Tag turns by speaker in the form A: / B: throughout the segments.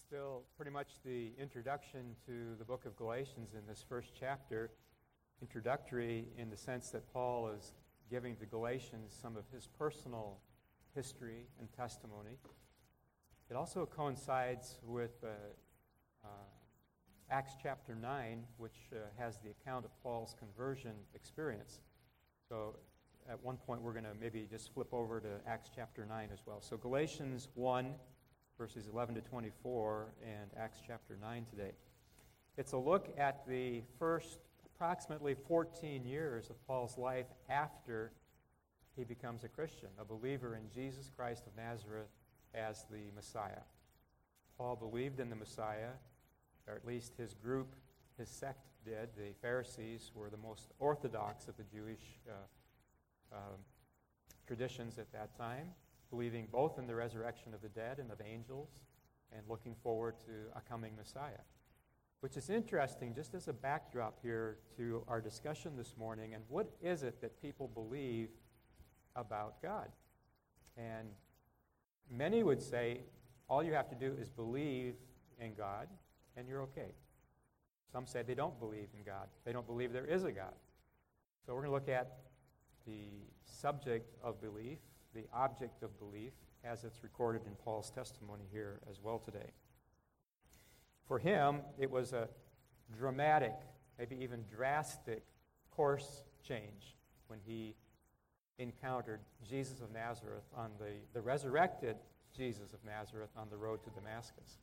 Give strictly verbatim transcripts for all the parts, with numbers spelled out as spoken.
A: Still pretty much the introduction to the book of Galatians in this first chapter, introductory in the sense that Paul is giving the Galatians some of his personal history and testimony. It also coincides with uh, uh, Acts chapter nine, which uh, has the account of Paul's conversion experience. So at one point we're going to maybe just flip over to Acts chapter nine as well. So Galatians one, verses eleven to twenty-four, and Acts chapter nine today. It's a look at the first approximately fourteen years of Paul's life after he becomes a Christian, a believer in Jesus Christ of Nazareth as the Messiah. Paul believed in the Messiah, or at least his group, his sect did. The Pharisees were the most orthodox of the Jewish uh, uh, traditions at that time, believing both in the resurrection of the dead and of angels, and looking forward to a coming Messiah. Which is interesting, just as a backdrop here to our discussion this morning, and what is it that people believe about God? And many would say, all you have to do is believe in God, and you're okay. Some say they don't believe in God. They don't believe there is a God. So we're going to look at the subject of belief, the object of belief, as it's recorded in Paul's testimony here as well today. For him, it was a dramatic, maybe even drastic course change when he encountered Jesus of Nazareth on the, the resurrected Jesus of Nazareth on the road to Damascus.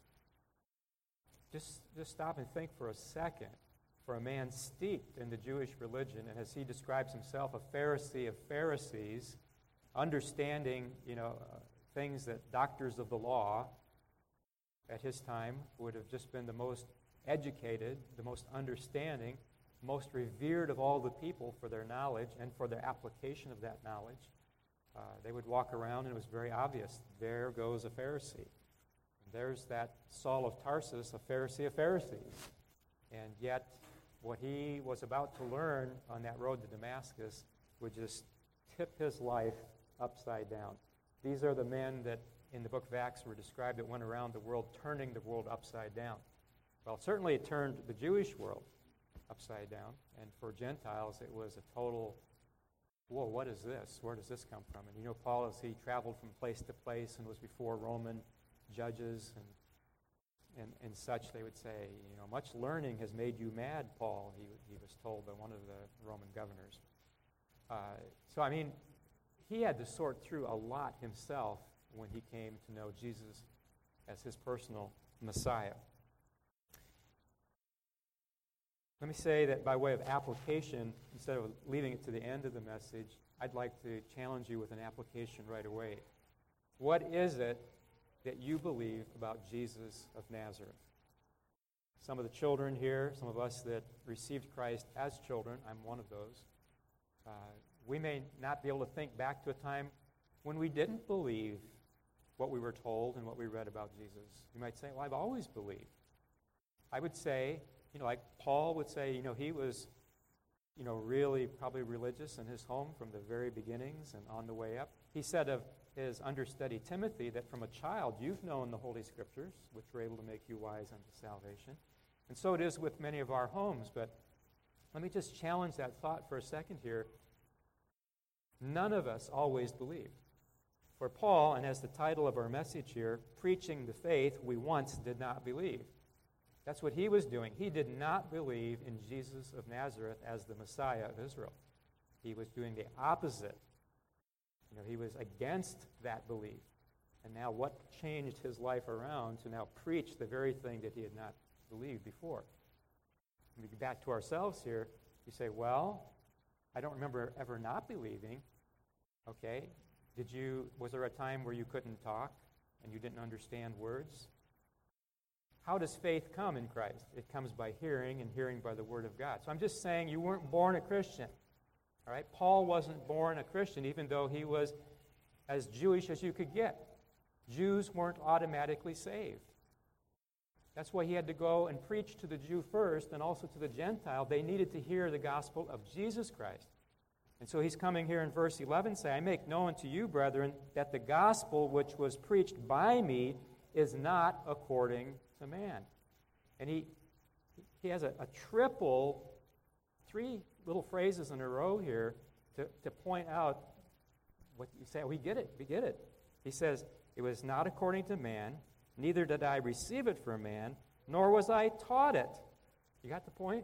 A: Just, just stop and think for a second. For a man steeped in the Jewish religion, and as he describes himself, a Pharisee of Pharisees, understanding, you know, uh, things that doctors of the law at his time would have just been the most educated, the most understanding, most revered of all the people for their knowledge and for their application of that knowledge. Uh, they would walk around, and it was very obvious, there goes a Pharisee. And there's that Saul of Tarsus, a Pharisee of Pharisees. And yet, what he was about to learn on that road to Damascus would just tip his life upside down. These are the men that in the book of Acts were described that went around the world turning the world upside down. Well, certainly it turned the Jewish world upside down, and for Gentiles it was a total, whoa, what is this? Where does this come from? And you know, Paul, as he traveled from place to place and was before Roman judges and and, and such, they would say, you know, much learning has made you mad, Paul, he, he was told by one of the Roman governors. Uh, so, I mean, he had to sort through a lot himself when he came to know Jesus as his personal Messiah. Let me say that by way of application, instead of leaving it to the end of the message, I'd like to challenge you with an application right away. What is it that you believe about Jesus of Nazareth? Some of the children here, some of us that received Christ as children, I'm one of those, uh, we may not be able to think back to a time when we didn't believe what we were told and what we read about Jesus. You might say, well, I've always believed. I would say, you know, like Paul would say, you know, he was, you know, really probably religious in his home from the very beginnings and on the way up. He said of his understudy Timothy that from a child you've known the Holy Scriptures, which were able to make you wise unto salvation. And so it is with many of our homes. But let me just challenge that thought for a second here. None of us always believed. For Paul, and as the title of our message here, preaching the faith we once did not believe. That's what he was doing. He did not believe in Jesus of Nazareth as the Messiah of Israel. He was doing the opposite. You know, he was against that belief. And now what changed his life around to now preach the very thing that he had not believed before? When we get back to ourselves here, you say, well, I don't remember ever not believing. Okay, did you, was there a time where you couldn't talk and you didn't understand words? How does faith come in Christ? It comes by hearing, and hearing by the Word of God. So I'm just saying you weren't born a Christian. All right? Paul wasn't born a Christian, even though he was as Jewish as you could get. Jews weren't automatically saved. That's why he had to go and preach to the Jew first and also to the Gentile. They needed to hear the gospel of Jesus Christ. And so he's coming here in verse eleven saying, I make known to you, brethren, that the gospel which was preached by me is not according to man. And he he has a, a triple, three little phrases in a row here to, to point out what you say. We get it, we get it. He says, it was not according to man, neither did I receive it from man, nor was I taught it. You got the point?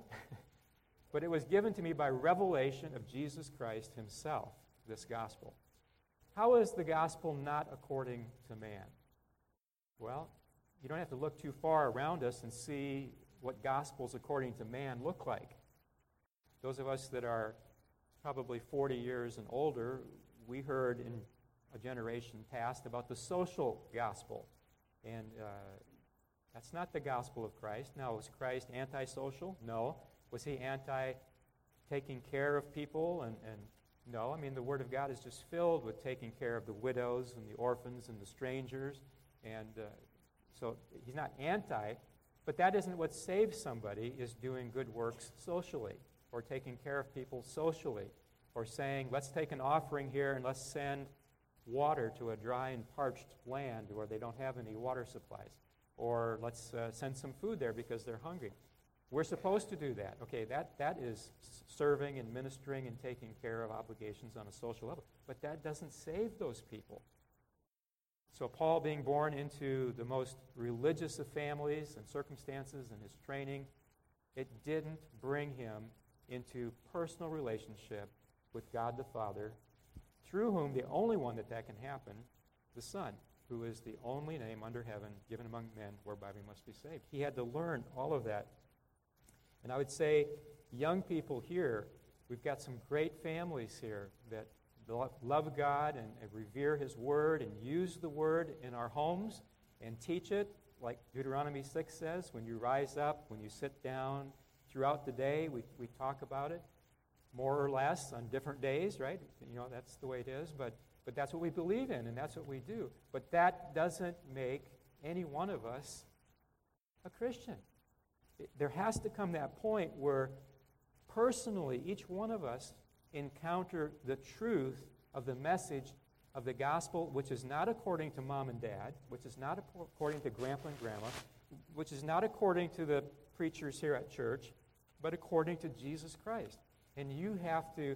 A: But it was given to me by revelation of Jesus Christ himself, this gospel. How is the gospel not according to man? Well, you don't have to look too far around us and see what gospels according to man look like. Those of us that are probably forty years and older, we heard in a generation past about the social gospel. And uh, that's not the gospel of Christ. Now, was Christ antisocial? No. Was he anti-taking care of people? And, and no. I mean, the Word of God is just filled with taking care of the widows and the orphans and the strangers. And uh, so he's not anti, but that isn't what saves somebody, is doing good works socially, or taking care of people socially, or saying, let's take an offering here and let's send water to a dry and parched land where they don't have any water supplies. Or let's uh, send some food there because they're hungry. We're supposed to do that. Okay, that, that is serving and ministering and taking care of obligations on a social level. But that doesn't save those people. So Paul, being born into the most religious of families and circumstances and his training, it didn't bring him into personal relationship with God the Father, through whom the only one that that can happen, the Son, who is the only name under heaven given among men whereby we must be saved. He had to learn all of that. And I would say, young people here, we've got some great families here that love God and, and revere His Word and use the Word in our homes and teach it, like Deuteronomy six says, when you rise up, when you sit down, throughout the day, we, we talk about it, more or less on different days, right? You know, that's the way it is, but but that's what we believe in, and that's what we do. But that doesn't make any one of us a Christian. It, there has to come that point where personally each one of us encounter the truth of the message of the gospel, which is not according to mom and dad, which is not according to grandpa and grandma, which is not according to the preachers here at church, but according to Jesus Christ. And you have to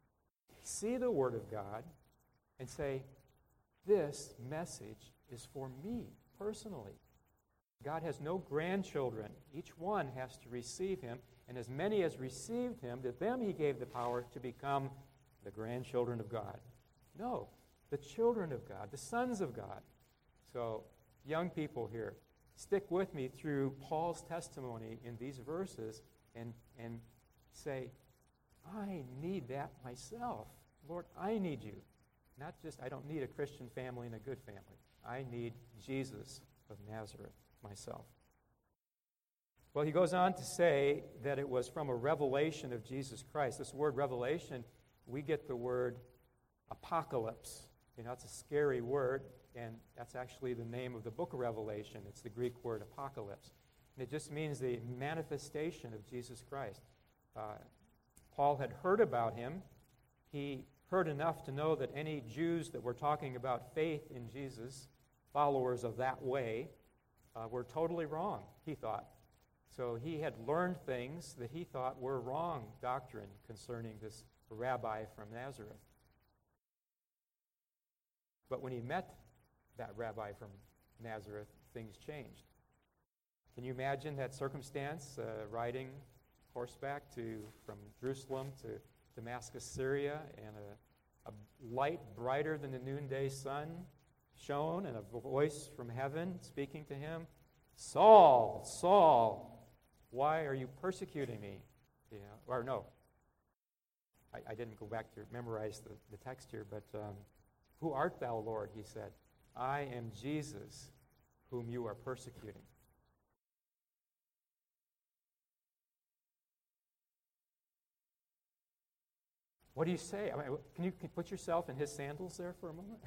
A: see the Word of God and say, this message is for me personally. God has no grandchildren. Each one has to receive Him. And as many as received Him, to them He gave the power to become the grandchildren of God. No, the children of God, the sons of God. So, young people here, stick with me through Paul's testimony in these verses and, and say, I need that myself. Lord, I need you. Not just, I don't need a Christian family and a good family. I need Jesus of Nazareth myself. Well, he goes on to say that it was from a revelation of Jesus Christ. This word revelation, we get the word apocalypse. You know, it's a scary word, and that's actually the name of the book of Revelation. It's the Greek word apocalypse. And it just means the manifestation of Jesus Christ. Uh, Paul had heard about him. He heard enough to know that any Jews that were talking about faith in Jesus, followers of that way, uh, were totally wrong, he thought. So he had learned things that he thought were wrong doctrine concerning this rabbi from Nazareth. But when he met that rabbi from Nazareth, things changed. Can you imagine that circumstance, uh, riding horseback to from Jerusalem to Damascus, Syria, and a, a light brighter than the noonday sun shone, and a voice from heaven speaking to him, Saul, Saul, why are you persecuting me? You know, or no, I, I didn't go back to memorize the, the text here, but um, who art thou, Lord? He said, I am Jesus, whom you are persecuting. What do you say? I mean, can you can put yourself in his sandals there for a moment?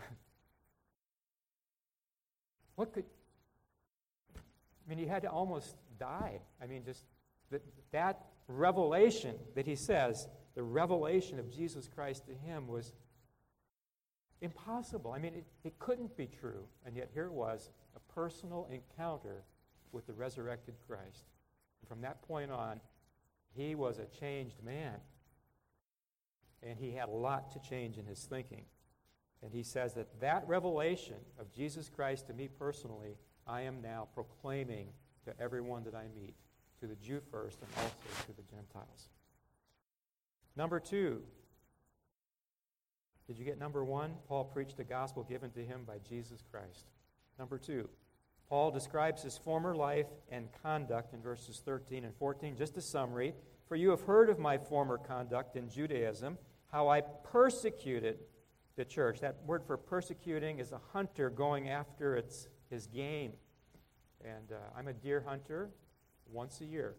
A: What could... I mean, he had to almost die. I mean, just that, that revelation that he says, the revelation of Jesus Christ to him was, impossible. I mean, it, it couldn't be true. And yet here it was, a personal encounter with the resurrected Christ. And from that point on, he was a changed man. And he had a lot to change in his thinking. And he says that that revelation of Jesus Christ to me personally, I am now proclaiming to everyone that I meet, to the Jew first and also to the Gentiles. Number two. Did you get number one? Paul preached the gospel given to him by Jesus Christ. Number two. Paul describes his former life and conduct in verses thirteen and fourteen. Just a summary. For you have heard of my former conduct in Judaism, how I persecuted the church. That word for persecuting is a hunter going after its his game. And uh, I'm a deer hunter once a year.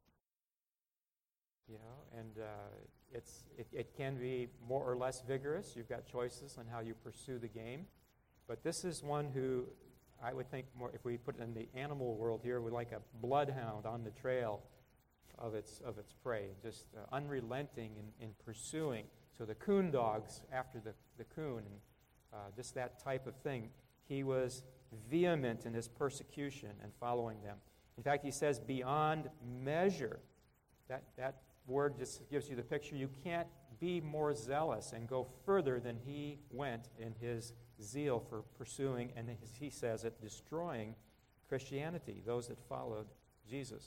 A: You know, and uh, it's it, it can be more or less vigorous. You've got choices on how you pursue the game. But this is one who I would think more, if we put it in the animal world here, would like a bloodhound on the trail of its of its prey, just uh, unrelenting in, in pursuing. So the coon dogs after the, the coon, and uh, just that type of thing. He was vehement in his persecution and following them. In fact, he says beyond measure. That, that word just gives you the picture. You can't be more zealous and go further than he went in his zeal for pursuing, and as he says it, destroying Christianity, those that followed Jesus.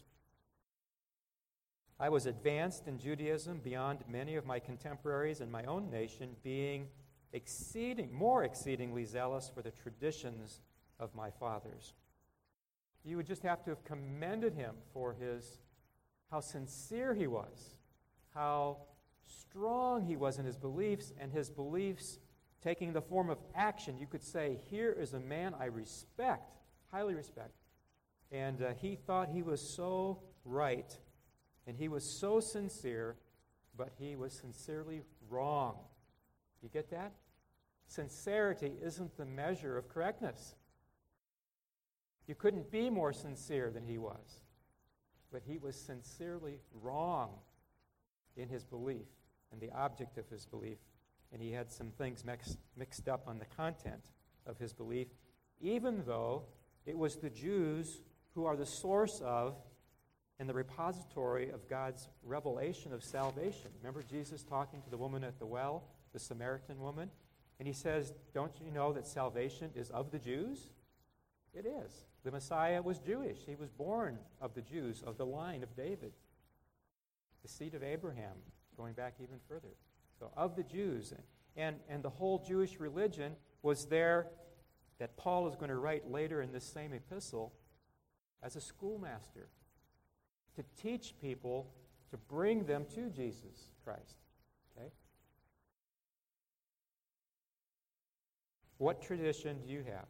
A: I was advanced in Judaism beyond many of my contemporaries in my own nation, being exceeding, more exceedingly zealous for the traditions of my fathers. You would just have to have commended him for his, how sincere he was, how strong he was in his beliefs, and his beliefs taking the form of action. You could say, here is a man I respect, highly respect. And uh, he thought he was so right, and he was so sincere, but he was sincerely wrong. You get that? Sincerity isn't the measure of correctness. You couldn't be more sincere than he was. But he was sincerely wrong in his belief and the object of his belief. And he had some things mix, mixed up on the content of his belief, even though it was the Jews who are the source of and the repository of God's revelation of salvation. Remember Jesus talking to the woman at the well, the Samaritan woman? And he says, don't you know that salvation is of the Jews? It is. The Messiah was Jewish. He was born of the Jews, of the line of David, the seed of Abraham, going back even further. So of the Jews. And, and the whole Jewish religion was there, that Paul is going to write later in this same epistle, as a schoolmaster, to teach people, to bring them to Jesus Christ. Okay? What tradition do you have?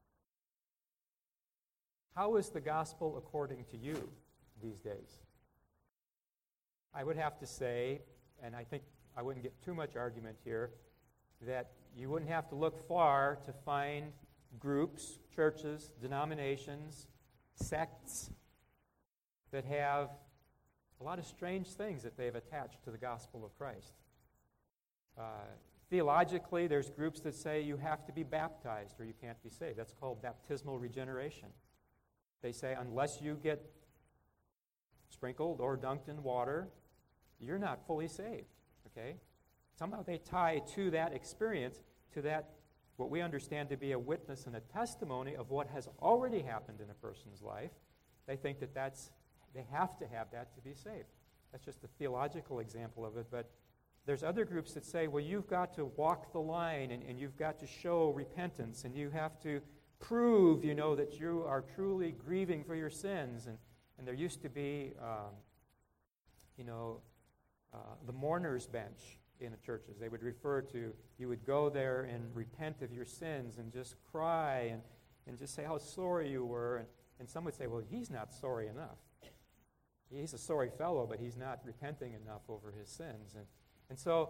A: How is the gospel according to you these days? I would have to say, and I think I wouldn't get too much argument here, that you wouldn't have to look far to find groups, churches, denominations, sects that have a lot of strange things that they've attached to the gospel of Christ. Uh, theologically, there's groups that say you have to be baptized or you can't be saved. That's called baptismal regeneration. They say unless you get sprinkled or dunked in water, you're not fully saved. Okay? Somehow they tie to that experience, to that what we understand to be a witness and a testimony of what has already happened in a person's life. They think that that's, they have to have that to be saved. That's just a theological example of it. But there's other groups that say, well, you've got to walk the line and, and you've got to show repentance and you have to prove, you know, that you are truly grieving for your sins. And, and there used to be, um, you know, uh, the mourner's bench in the churches. They would refer to, you would go there and repent of your sins and just cry and, and just say how sorry you were. And, and some would say, well, he's not sorry enough. He's a sorry fellow, but he's not repenting enough over his sins. And, and so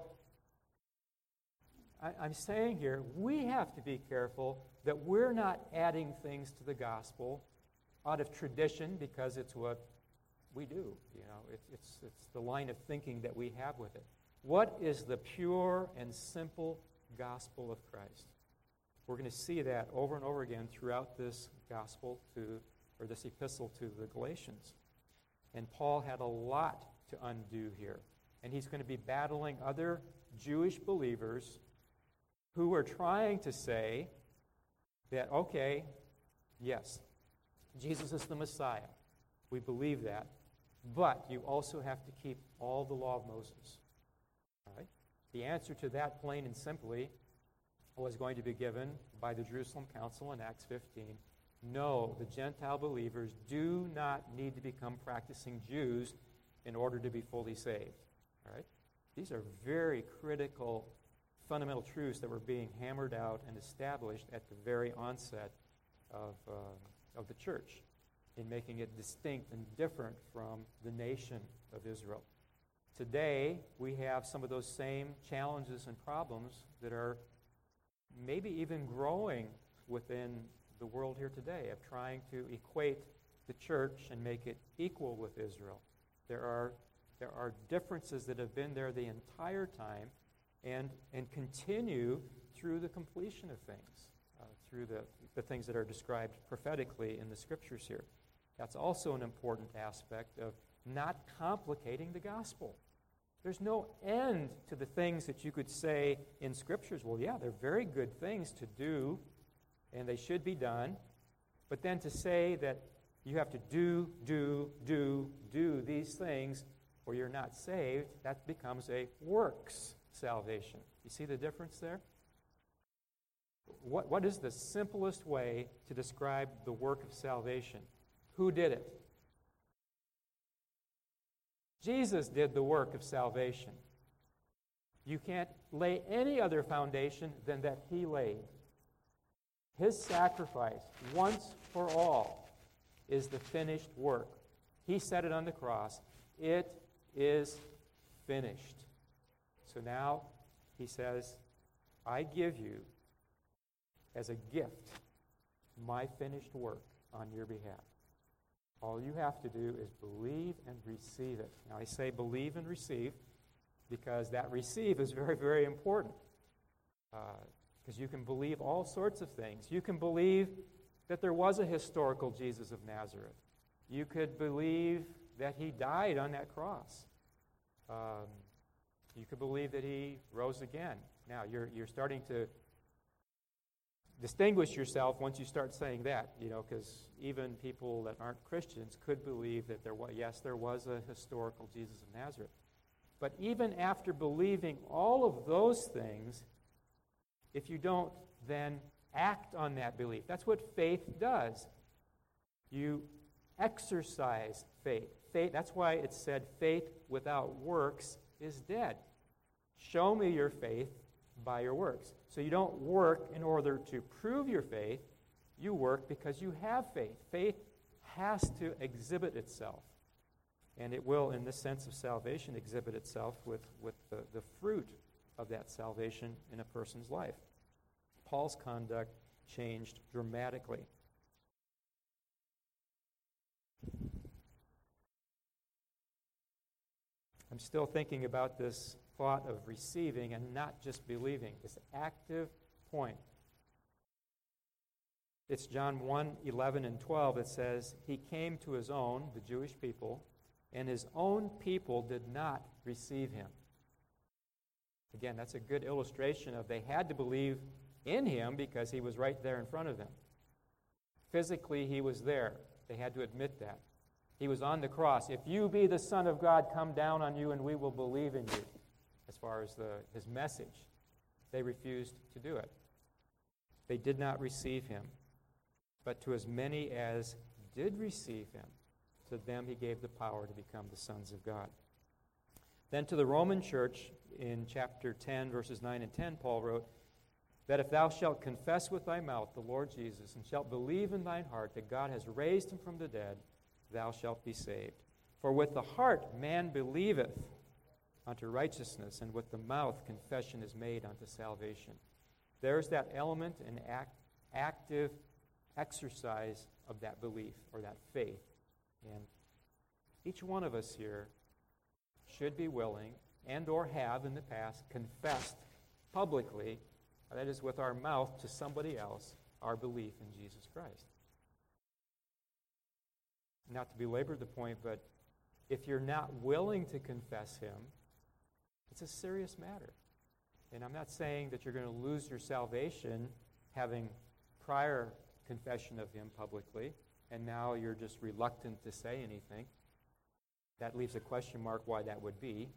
A: I, I'm saying here, we have to be careful that we're not adding things to the gospel out of tradition because it's what we do. You know, it, it's, it's the line of thinking that we have with it. What is the pure and simple gospel of Christ. We're going to see that over and over again throughout this gospel to, or this epistle to the Galatians. And Paul had a lot to undo here. And he's going to be battling other Jewish believers who are trying to say that, okay, yes, Jesus is the Messiah. We believe that. But you also have to keep all the law of Moses. All right? The answer to that, plain and simply, was going to be given by the Jerusalem Council in Acts fifteen. No, the Gentile believers do not need to become practicing Jews in order to be fully saved. All right? These are very critical, fundamental truths that were being hammered out and established at the very onset of, uh, of the church, in making it distinct and different from the nation of Israel. Today, we have some of those same challenges and problems that are maybe even growing within the world here today, of trying to equate the church and make it equal with Israel. There are, there are differences that have been there the entire time and, and continue through the completion of things, uh, through the, the things that are described prophetically in the Scriptures here. That's also an important aspect of not complicating the gospel. There's no end to the things that you could say in Scriptures. Well, yeah, they're very good things to do, and they should be done. But then to say that you have to do, do, do, do these things, or you're not saved, that becomes a works salvation. You see the difference there? What, what is the simplest way to describe the work of salvation? Who did it? Jesus did the work of salvation. You can't lay any other foundation than that he laid. His sacrifice, once for all, is the finished work. He said it on the cross. It is finished. So now he says, I give you as a gift my finished work on your behalf. All you have to do is believe and receive it. Now, I say believe and receive because that receive is very, very important. Because uh, you can believe all sorts of things. You can believe that there was a historical Jesus of Nazareth. You could believe that he died on that cross. Um, you could believe that he rose again. Now, you're, you're starting to distinguish yourself once you start saying that, you know, because even people that aren't Christians could believe that there was, yes, there was a historical Jesus of Nazareth. But even after believing all of those things, if you don't then act on that belief, that's what faith does. You exercise faith. Faith. That's why it said faith without works is dead. Show me your faith by your works. So you don't work in order to prove your faith. You work because you have faith. Faith has to exhibit itself. And it will, in this sense of salvation, exhibit itself with, with the, the fruit of that salvation in a person's life. Paul's conduct changed dramatically. I'm still thinking about this thought of receiving and not just believing, this active point. It's John one, eleven and twelve. It says, he came to his own, the Jewish people, and his own people did not receive him. Again, that's a good illustration of they had to believe in him because he was right there in front of them. Physically, he was there. They had to admit that. He was on the cross. If you be the Son of God, come down on you and we will believe in you. As far as the, his message, they refused to do it. They did not receive him. But to as many as did receive him, to them he gave the power to become the sons of God. Then to the Roman church, in chapter ten, verses nine and ten, Paul wrote, that if thou shalt confess with thy mouth the Lord Jesus, and shalt believe in thine heart that God has raised him from the dead, thou shalt be saved. For with the heart man believeth unto righteousness, and with the mouth confession is made unto salvation. There's that element and act, active exercise of that belief or that faith. And each one of us here should be willing and or have in the past confessed publicly That is, with our mouth to somebody else, our belief in Jesus Christ. Not to belabor the point, but if you're not willing to confess him, it's a serious matter. And I'm not saying that you're going to lose your salvation having prior confession of him publicly, and now you're just reluctant to say anything. That leaves a question mark why that would be.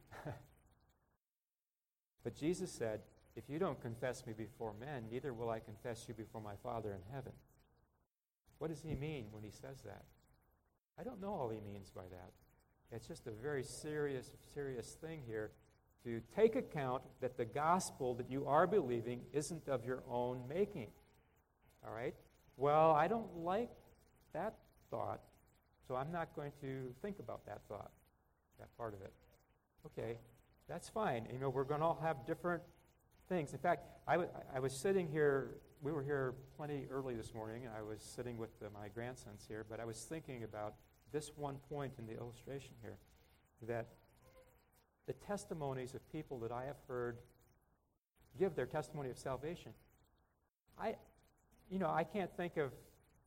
A: But Jesus said, if you don't confess me before men, neither will I confess you before my Father in heaven. What does he mean when he says that? I don't know all he means by that. It's just a very serious, serious thing here to take account that the gospel that you are believing isn't of your own making. All right? Well, I don't like that thought, so I'm not going to think about that thought, that part of it. Okay, that's fine. You know, we're going to all have different things. In fact, I, w- I was sitting here, we were here plenty early this morning, and I was sitting with uh, my grandsons here, but I was thinking about this one point in the illustration here, that the testimonies of people that I have heard give their testimony of salvation, I, you know, I can't think of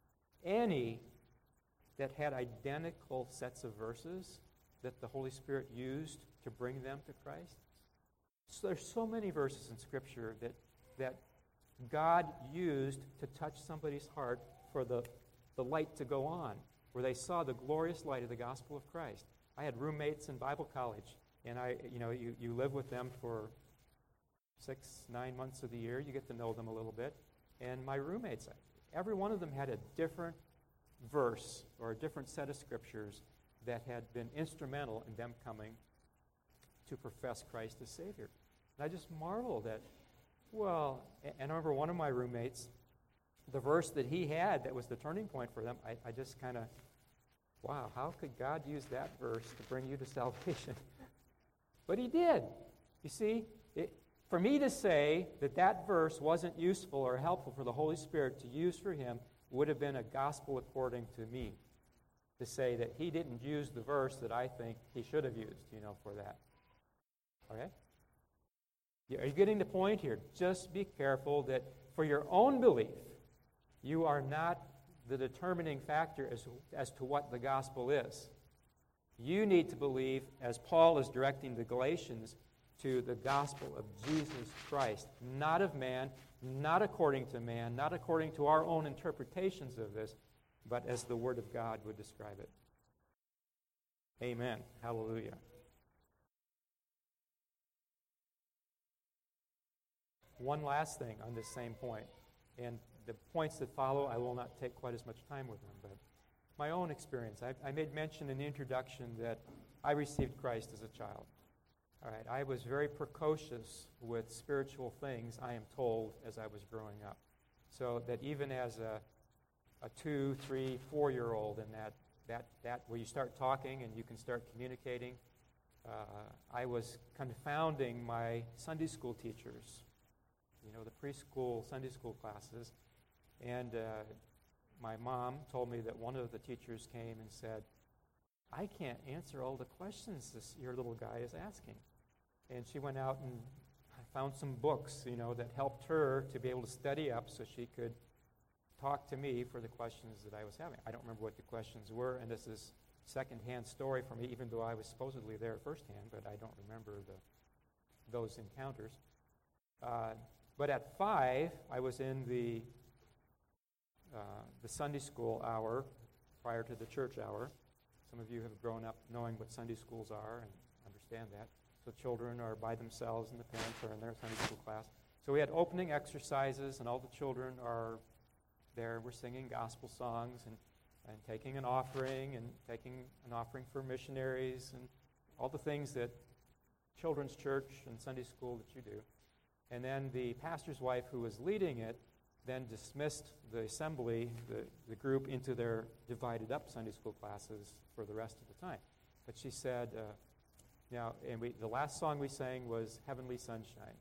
A: any that had identical sets of verses that the Holy Spirit used to bring them to Christ. So there's so many verses in Scripture that that God used to touch somebody's heart for the, the light to go on, where they saw the glorious light of the gospel of Christ. I had roommates in Bible college, and I, you know, you, you live with them for six, nine months of the year. You get to know them a little bit. And my roommates, every one of them had a different verse or a different set of scriptures that had been instrumental in them coming to profess Christ as Savior. And I just marveled at, well, and I remember one of my roommates, the verse that he had that was the turning point for them, I, I just kind of, wow, how could God use that verse to bring you to salvation? But he did. You see, it, for me to say that that verse wasn't useful or helpful for the Holy Spirit to use for him would have been a gospel according to me, to say that he didn't use the verse that I think he should have used, you know, for that. Okay? Are you getting the point here? Just be careful that for your own belief, you are not the determining factor as, as to what the gospel is. You need to believe, as Paul is directing the Galatians, to the gospel of Jesus Christ, not of man, not according to man, not according to our own interpretations of this, but as the Word of God would describe it. Amen. Hallelujah. One last thing on this same point, and the points that follow, I will not take quite as much time with them, but my own experience. I, I made mention in the introduction that I received Christ as a child. All right, I was very precocious with spiritual things, I am told, as I was growing up. So that even as a, a two, three, four-year-old, and that, that, that where you start talking and you can start communicating, uh, I was confounding my Sunday school teachers, you know, the preschool Sunday school classes. And uh, my mom told me that one of the teachers came and said, I can't answer all the questions this your little guy is asking. And she went out and found some books, you know, that helped her to be able to study up so she could talk to me for the questions that I was having. I don't remember what the questions were, and this is second-hand story for me, even though I was supposedly there firsthand, but I don't remember the those encounters. Uh, but at five, I was in the uh, the Sunday school hour prior to the church hour. Some of you have grown up knowing what Sunday schools are and understand that. So children are by themselves and the parents are in their Sunday school class. So we had opening exercises, and all the children are there. We're singing gospel songs and, and taking an offering and taking an offering for missionaries and all the things that children's church and Sunday school that you do. And then the pastor's wife, who was leading it, then dismissed the assembly, the, the group, into their divided up Sunday school classes for the rest of the time. But she said, uh, now, and we, the last song we sang was Heavenly Sunshine.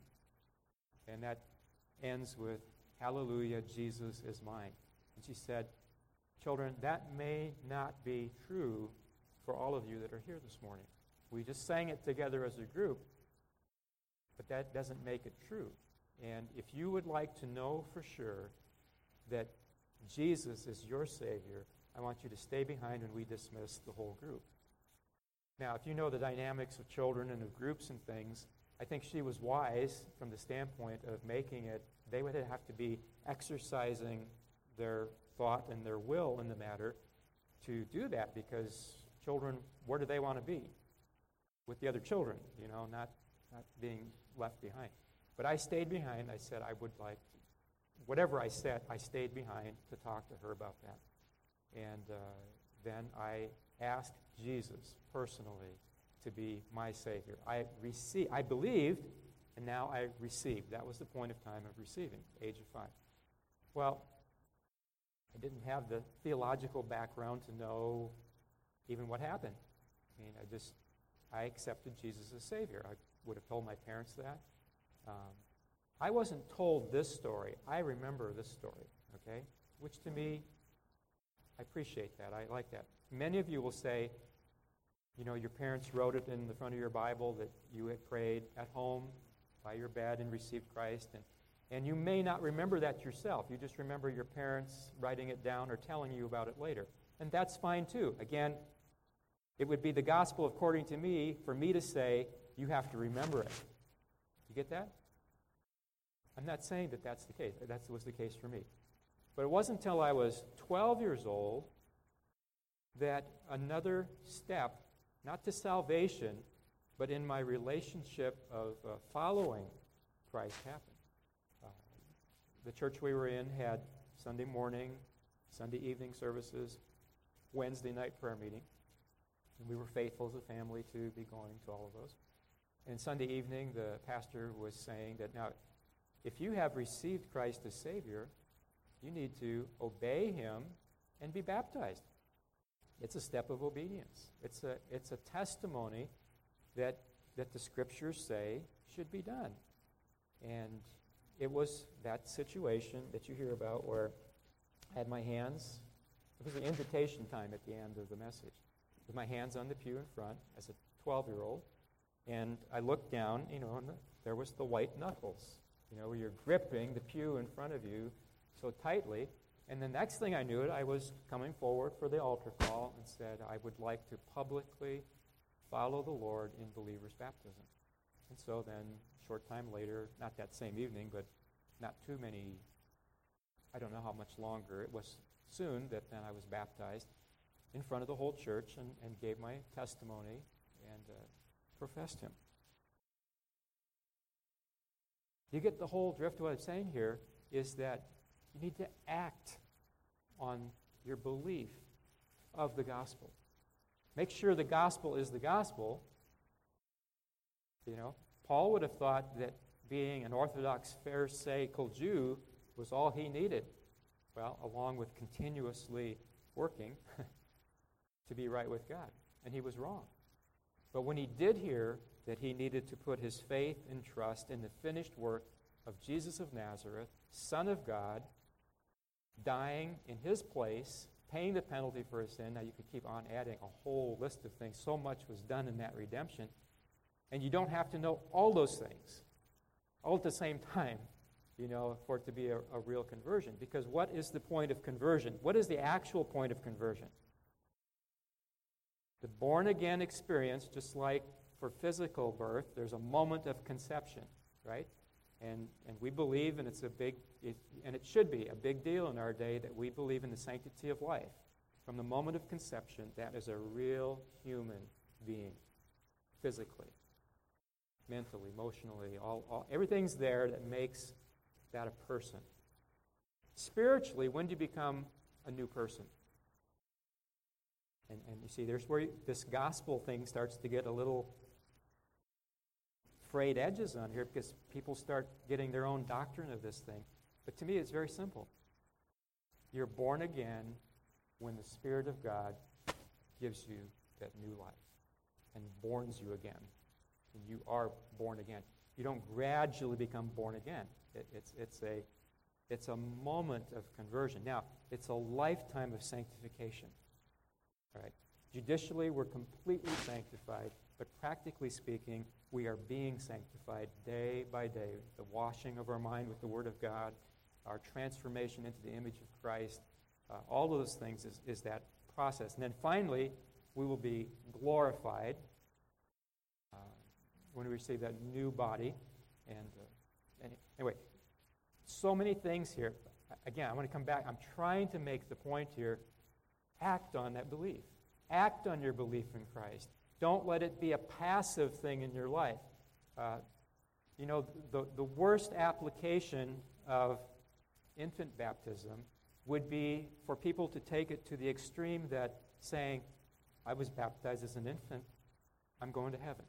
A: And that ends with, Hallelujah, Jesus is mine. And she said, children, that may not be true for all of you that are here this morning. We just sang it together as a group, but that doesn't make it true. And if you would like to know for sure that Jesus is your Savior, I want you to stay behind when we dismiss the whole group. Now, if you know the dynamics of children and of groups and things, I think she was wise from the standpoint of making it, they would have to be exercising their thought and their will in the matter to do that, because children, where do they want to be? With the other children, you know, not, not being left behind. But I stayed behind. I said I would like, to, whatever I said, I stayed behind to talk to her about that. And uh, then I asked Jesus personally to be my Savior. I received, I believed, and now I received. That was the point of time of receiving, age of five. Well, I didn't have the theological background to know even what happened. I mean, I just, I accepted Jesus as Savior. I would have told my parents that. Um, I wasn't told this story. I remember this story, okay? Which to me, I appreciate that. I like that. Many of you will say, you know, your parents wrote it in the front of your Bible that you had prayed at home by your bed and received Christ. And, and you may not remember that yourself. You just remember your parents writing it down or telling you about it later. And that's fine too. Again, it would be the gospel according to me for me to say, you have to remember it. You get that? I'm not saying that that's the case. That was the case for me. But it wasn't until I was twelve years old that another step, not to salvation, but in my relationship of uh, following Christ happened. Uh, the church we were in had Sunday morning, Sunday evening services, Wednesday night prayer meeting. And we were faithful as a family to be going to all of those. And Sunday evening, the pastor was saying that, now, if you have received Christ as Savior, you need to obey Him and be baptized. It's a step of obedience. It's a, it's a testimony that, that the Scriptures say should be done. And it was that situation that you hear about where I had my hands, it was an invitation time at the end of the message, with my hands on the pew in front as a twelve-year-old. And I looked down, you know, and the, there was the white knuckles, you know, where you're gripping the pew in front of you so tightly. And the next thing I knew it, I was coming forward for the altar call and said, I would like to publicly follow the Lord in believer's baptism. And so then, a short time later, not that same evening, but not too many, I don't know how much longer, it was soon that then I was baptized in front of the whole church and, and gave my testimony and uh, professed Him. You get the whole drift of what I'm saying here is that you need to act on your belief of the gospel. Make sure the gospel is the gospel. You know, Paul would have thought that being an Orthodox Pharisaical Jew was all he needed. Well, along with continuously working to be right with God. And he was wrong. But when he did hear that he needed to put his faith and trust in the finished work of Jesus of Nazareth, Son of God, dying in his place, paying the penalty for his sin. Now you could keep on adding a whole list of things. So much was done in that redemption. And you don't have to know all those things all at the same time, you know, for it to be a, a real conversion. Because what is the point of conversion? What is the actual point of conversion? The born-again experience, just like for physical birth, there's a moment of conception, right? And and we believe, and it's a big, it, and it should be a big deal in our day, that we believe in the sanctity of life. From the moment of conception, that is a real human being, physically, mentally, emotionally, all, all everything's there that makes that a person. Spiritually, when do you become a new person? And, and you see, there's where you, this gospel thing starts to get a little frayed edges on here, because people start getting their own doctrine of this thing. But to me, it's very simple. You're born again when the Spirit of God gives you that new life and borns you again. And you are born again. You don't gradually become born again. It, it's, it's, a, it's a moment of conversion. Now, it's a lifetime of sanctification. All right. Judicially, we're completely sanctified, but practically speaking, we are being sanctified day by day. The washing of our mind with the Word of God, our transformation into the image of Christ, uh, all of those things is, is that process. And then finally, we will be glorified uh, when we receive that new body. And uh, anyway, so many things here. Again, I want to come back. I'm trying to make the point here. Act on that belief. Act on your belief in Christ. Don't let it be a passive thing in your life. Uh, you know, the, the worst application of infant baptism would be for people to take it to the extreme that saying, I was baptized as an infant, I'm going to heaven.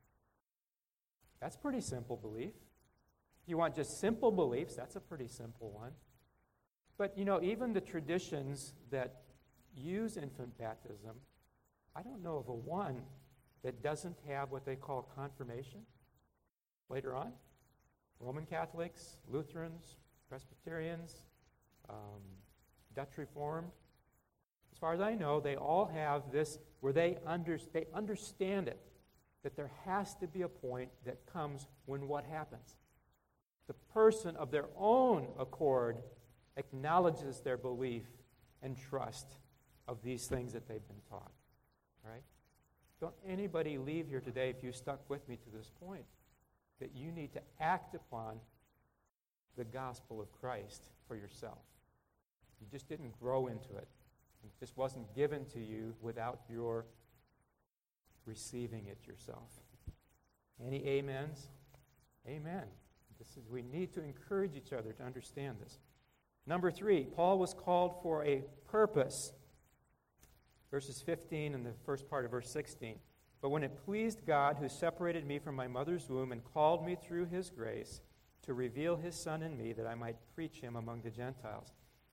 A: That's pretty simple belief. If you want just simple beliefs, that's a pretty simple one. But, you know, even the traditions that use infant baptism, I don't know of a one that doesn't have what they call confirmation later on. Roman Catholics, Lutherans, Presbyterians, um, Dutch Reformed. As far as I know, they all have this where they, under, they understand it, that there has to be a point that comes when what happens? The person of their own accord acknowledges their belief and trust of these things that they've been taught. Right? Don't anybody leave here today, if you stuck with me to this point, that you need to act upon the gospel of Christ for yourself. You just didn't grow into it. It just wasn't given to you without your receiving it yourself. Any amens? Amen. This is, we need to encourage each other to understand this. Number three, Paul was called for a purpose. Verses fifteen and the first part of verse sixteen. But when it pleased God, who separated me from my mother's womb and called me through his grace to reveal his Son in me, that I might preach him among the Gentiles.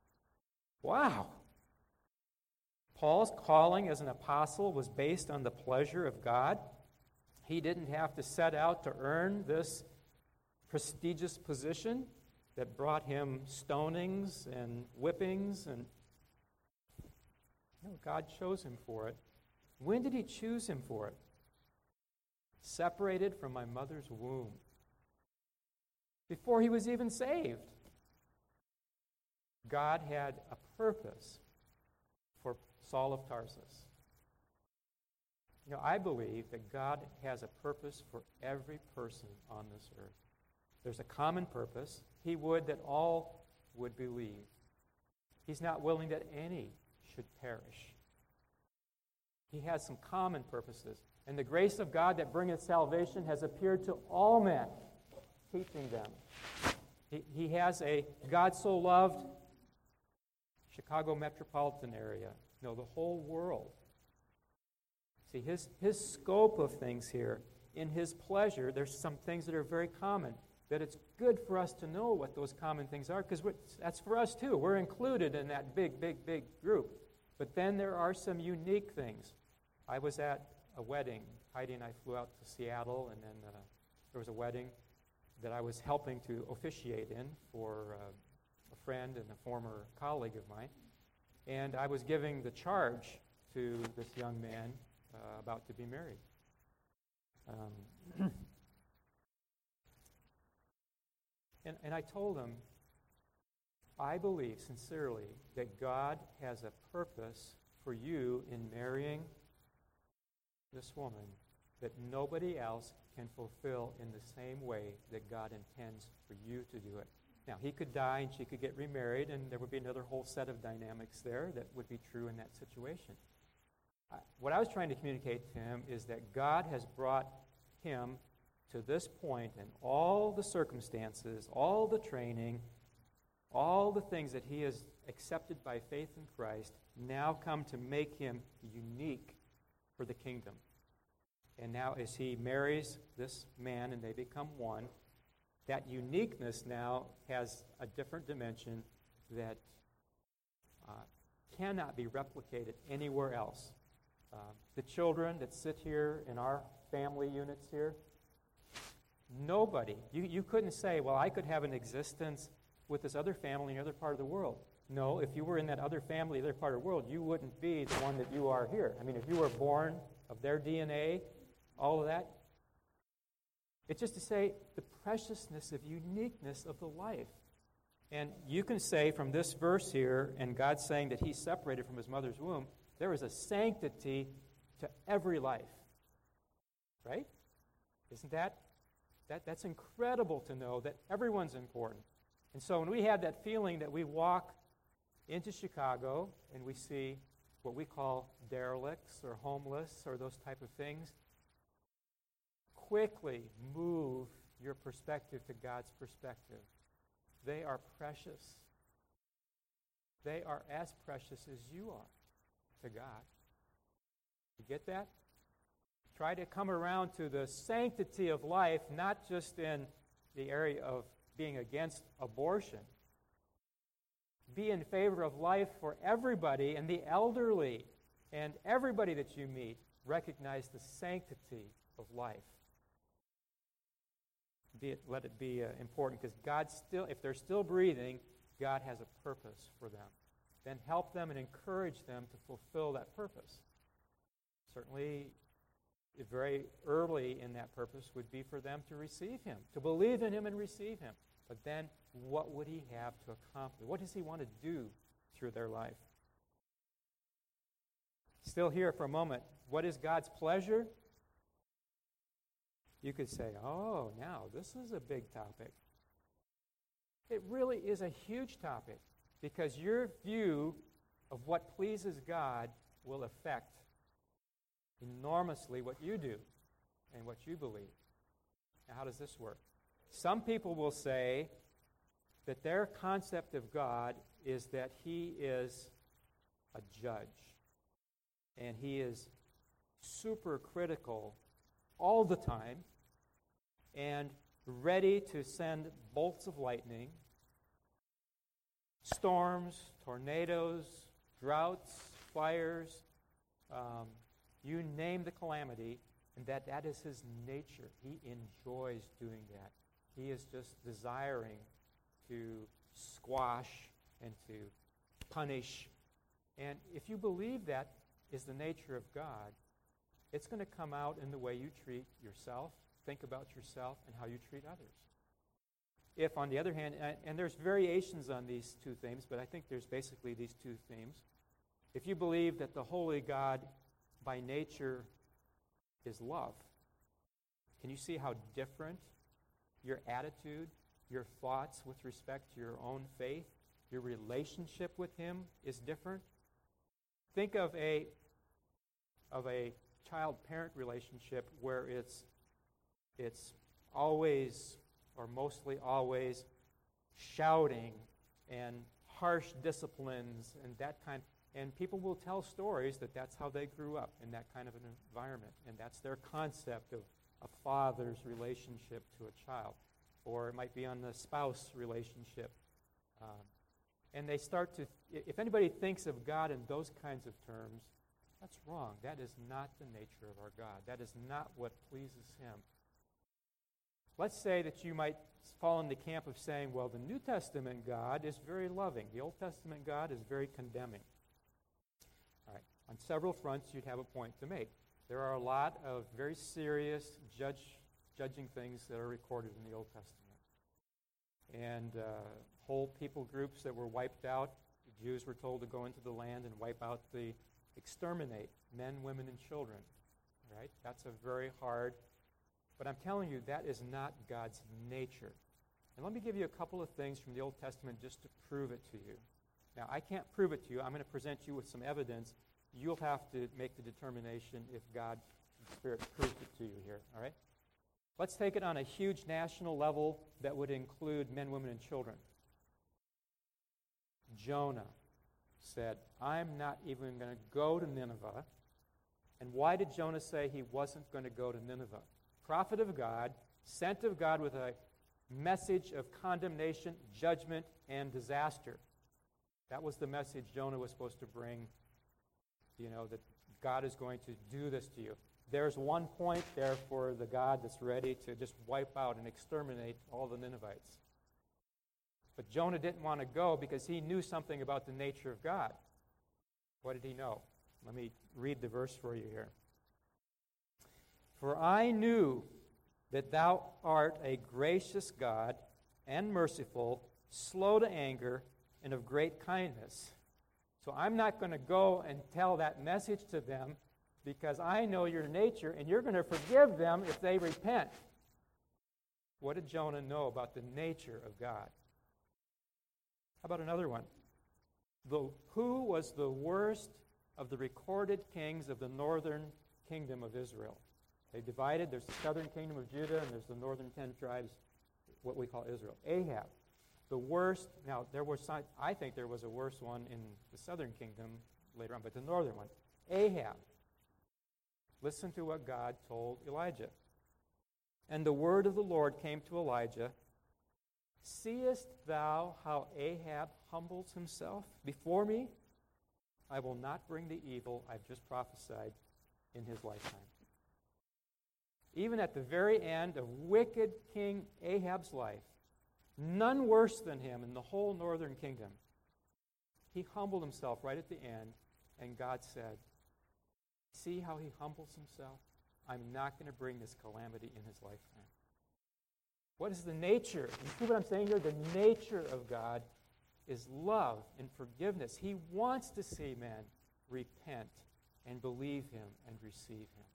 A: Wow! Paul's calling as an apostle was based on the pleasure of God. He didn't have to set out to earn this prestigious position that brought him stonings and whippings. And no, God chose him for it. When did he choose him for it? Separated from my mother's womb. Before he was even saved. God had a purpose for Saul of Tarsus. You know, I believe that God has a purpose for every person on this earth. There's a common purpose. He would that all would believe. He's not willing that any should perish. He has some common purposes. And the grace of God that bringeth salvation has appeared to all men, teaching them. He, he has a God so loved Chicago metropolitan area. No, the whole world. See, his, his scope of things here, in his pleasure, there's some things that are very common, that it's good for us to know what those common things are, because that's for us too. We're included in that big, big, big group. But then there are some unique things. I was at a wedding. Heidi and I flew out to Seattle, and then uh, there was a wedding that I was helping to officiate in for uh, a friend and a former colleague of mine. And I was giving the charge to this young man uh, about to be married. Um, and, and I told him, I believe sincerely that God has a purpose for you in marrying this woman that nobody else can fulfill in the same way that God intends for you to do it. Now, he could die and she could get remarried, and there would be another whole set of dynamics there that would be true in that situation. I, what I was trying to communicate to him is that God has brought him to this point, and all the circumstances, all the training, all the things that he has accepted by faith in Christ now come to make him unique for the kingdom. And now as he marries this man and they become one, that uniqueness now has a different dimension that uh, cannot be replicated anywhere else. Uh, the children that sit here in our family units here, nobody, you, you couldn't say, well, I could have an existence with this other family in another part of the world. No, if you were in that other family, other part of the world, you wouldn't be the one that you are here. I mean, if you were born of their D N A, all of that, it's just to say the preciousness of uniqueness of the life. And you can say from this verse here, and God saying that he's separated from his mother's womb, there is a sanctity to every life. Right? Isn't that? that that's incredible to know that everyone's important. And so when we have that feeling that we walk into Chicago and we see what we call derelicts or homeless or those type of things, quickly move your perspective to God's perspective. They are precious. They are as precious as you are to God. You get that? Try to come around to the sanctity of life, not just in the area of being against abortion. Be in favor of life for everybody, and the elderly and everybody that you meet. Recognize the sanctity of life. Be it, let it be uh, important, because God still, if they're still breathing, God has a purpose for them. Then help them and encourage them to fulfill that purpose. Certainly, very early in that purpose would be for them to receive him, to believe in him and receive him. But then, what would he have to accomplish? What does he want to do through their life? Still here for a moment. What is God's pleasure? You could say, oh, now, this is a big topic. It really is a huge topic, because your view of what pleases God will affect enormously what you do and what you believe. Now, how does this work? Some people will say that their concept of God is that he is a judge, and he is super critical all the time and ready to send bolts of lightning, storms, tornadoes, droughts, fires, um, you name the calamity, and that that is his nature. He enjoys doing that. He is just desiring to squash and to punish. And if you believe that is the nature of God, it's going to come out in the way you treat yourself, think about yourself, and how you treat others. If, on the other hand, and, and there's variations on these two themes, but I think there's basically these two themes. If you believe that the holy God by nature is love, can you see how different your attitude, your thoughts with respect to your own faith, your relationship with him is different? Think of a of a child-parent relationship where it's it's always or mostly always shouting and harsh disciplines and that kind. And people will tell stories that that's how they grew up, in that kind of an environment. And that's their concept of a father's relationship to a child. Or it might be on the spouse relationship. Um, and they start to, if anybody thinks of God in those kinds of terms, that's wrong. That is not the nature of our God. That is not what pleases him. Let's say that you might fall in the camp of saying, well, the New Testament God is very loving. The Old Testament God is very condemning. All right. On several fronts, you'd have a point to make. There are a lot of very serious judge, judging things that are recorded in the Old Testament. And uh, whole people groups that were wiped out. The Jews were told to go into the land and wipe out the, exterminate men, women, and children. All right? That's a very hard, but I'm telling you, that is not God's nature. And let me give you a couple of things from the Old Testament just to prove it to you. Now, I can't prove it to you. I'm going to present you with some evidence. You'll have to make the determination if God, the Spirit, proves it to you here, all right? Let's take it on a huge national level that would include men, women, and children. Jonah said, I'm not even going to go to Nineveh. And why did Jonah say he wasn't going to go to Nineveh? Prophet of God, sent of God with a message of condemnation, judgment, and disaster. That was the message Jonah was supposed to bring, you know, that God is going to do this to you. There's one point there for the God that's ready to just wipe out and exterminate all the Ninevites. But Jonah didn't want to go because he knew something about the nature of God. What did he know? Let me read the verse for you here. For I knew that thou art a gracious God and merciful, slow to anger, and of great kindness. So I'm not going to go and tell that message to them because I know your nature, and you're going to forgive them if they repent. What did Jonah know about the nature of God? How about another one? The, who was the worst of the recorded kings of the northern kingdom of Israel? They divided. There's the southern kingdom of Judah, and there's the northern ten tribes, what we call Israel. Ahab, the worst. Now, there was, I think there was a worse one in the southern kingdom later on, but the northern one. Ahab. Listen to what God told Elijah. And the word of the Lord came to Elijah, seest thou how Ahab humbles himself before me? I will not bring the evil I've just prophesied in his lifetime. Even at the very end of wicked King Ahab's life, none worse than him in the whole northern kingdom, he humbled himself right at the end, and God said, see how he humbles himself? I'm not going to bring this calamity in his lifetime. What is the nature? You see what I'm saying here? The nature of God is love and forgiveness. He wants to see men repent and believe him and receive him.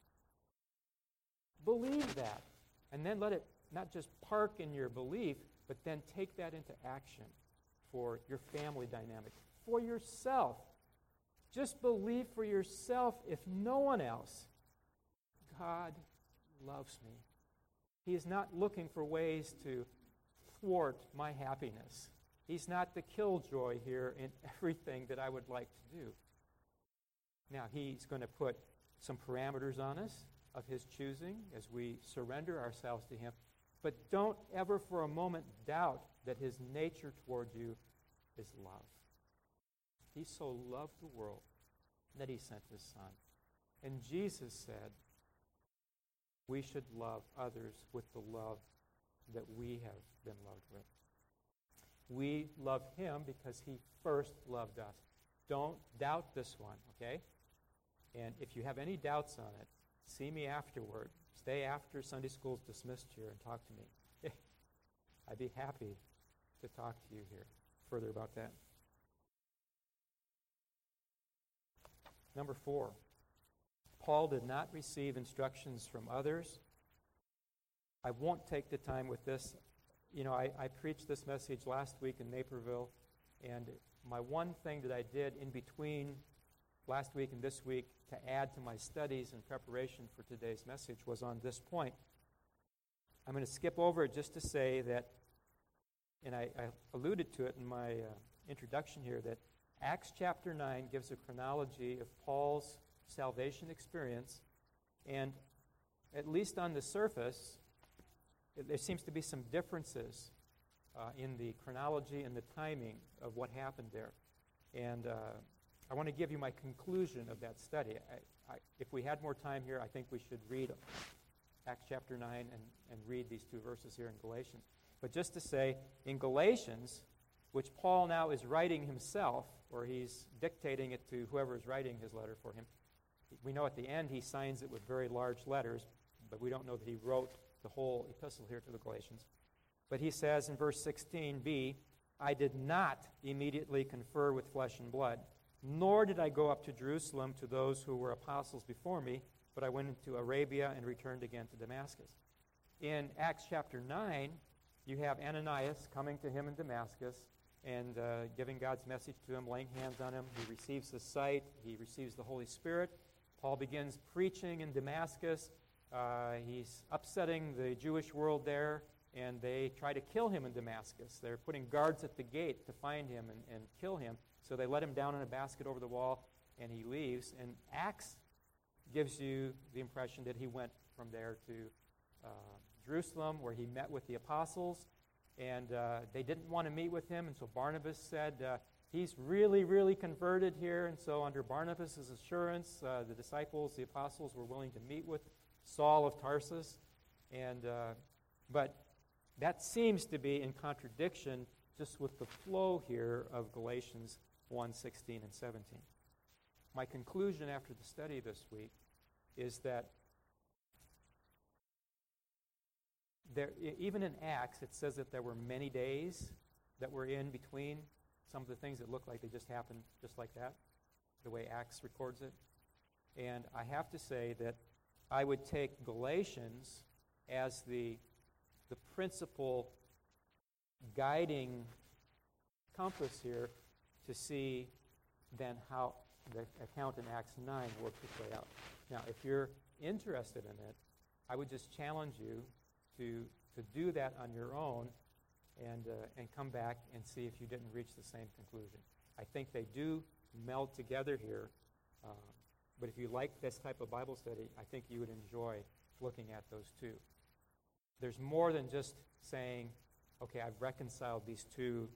A: Believe that. And then let it not just park in your belief, but then take that into action for your family dynamic, for yourself. Just believe for yourself, if no one else. God loves me. He is not looking for ways to thwart my happiness. He's not the killjoy here in everything that I would like to do. Now, he's going to put some parameters on us of his choosing as we surrender ourselves to him. But don't ever for a moment doubt that his nature toward you is love. He so loved the world that he sent his son. And Jesus said, we should love others with the love that we have been loved with. We love him because he first loved us. Don't doubt this one, okay? And if you have any doubts on it, see me afterward. Stay after Sunday school's dismissed here and talk to me. I'd be happy to talk to you here further about that. Number four, Paul did not receive instructions from others. I won't take the time with this. You know, I, I preached this message last week in Naperville, and my one thing that I did in between last week and this week to add to my studies in preparation for today's message was on this point. I'm going to skip over it just to say that, and I, I alluded to it in my uh, introduction here, that Acts chapter nine gives a chronology of Paul's salvation experience, and at least on the surface, it, there seems to be some differences uh, in the chronology and the timing of what happened there. And uh, I want to give you my conclusion of that study. I, I, if we had more time here, I think we should read Acts chapter nine and, and read these two verses here in Galatians. But just to say, in Galatians, which Paul now is writing himself, or he's dictating it to whoever is writing his letter for him, we know at the end he signs it with very large letters, but we don't know that he wrote the whole epistle here to the Galatians. But he says in verse sixteen b, I did not immediately confer with flesh and blood, nor did I go up to Jerusalem to those who were apostles before me, but I went into Arabia and returned again to Damascus. In Acts chapter nine, you have Ananias coming to him in Damascus and uh, giving God's message to him, laying hands on him. He receives the sight. He receives the Holy Spirit. Paul begins preaching in Damascus. Uh, he's upsetting the Jewish world there, and they try to kill him in Damascus. They're putting guards at the gate to find him and, and kill him. So they let him down in a basket over the wall, and he leaves. And Acts gives you the impression that he went from there to uh, Jerusalem, where he met with the apostles. And uh, they didn't want to meet with him, and so Barnabas said, uh, he's really, really converted here. And so under Barnabas' assurance, uh, the disciples, the apostles, were willing to meet with Saul of Tarsus. And uh, but that seems to be in contradiction just with the flow here of Galatians one, sixteen, and seventeen. My conclusion after the study this week is that there, even in Acts, it says that there were many days that were in between some of the things that look like they just happened just like that, the way Acts records it. And I have to say that I would take Galatians as the, the principal guiding compass here to see then how the account in Acts nine works its way out. Now, if you're interested in it, I would just challenge you to, to do that on your own and, uh, and come back and see if you didn't reach the same conclusion. I think they do meld together here, uh, but if you like this type of Bible study, I think you would enjoy looking at those two. There's more than just saying, okay, I've reconciled these two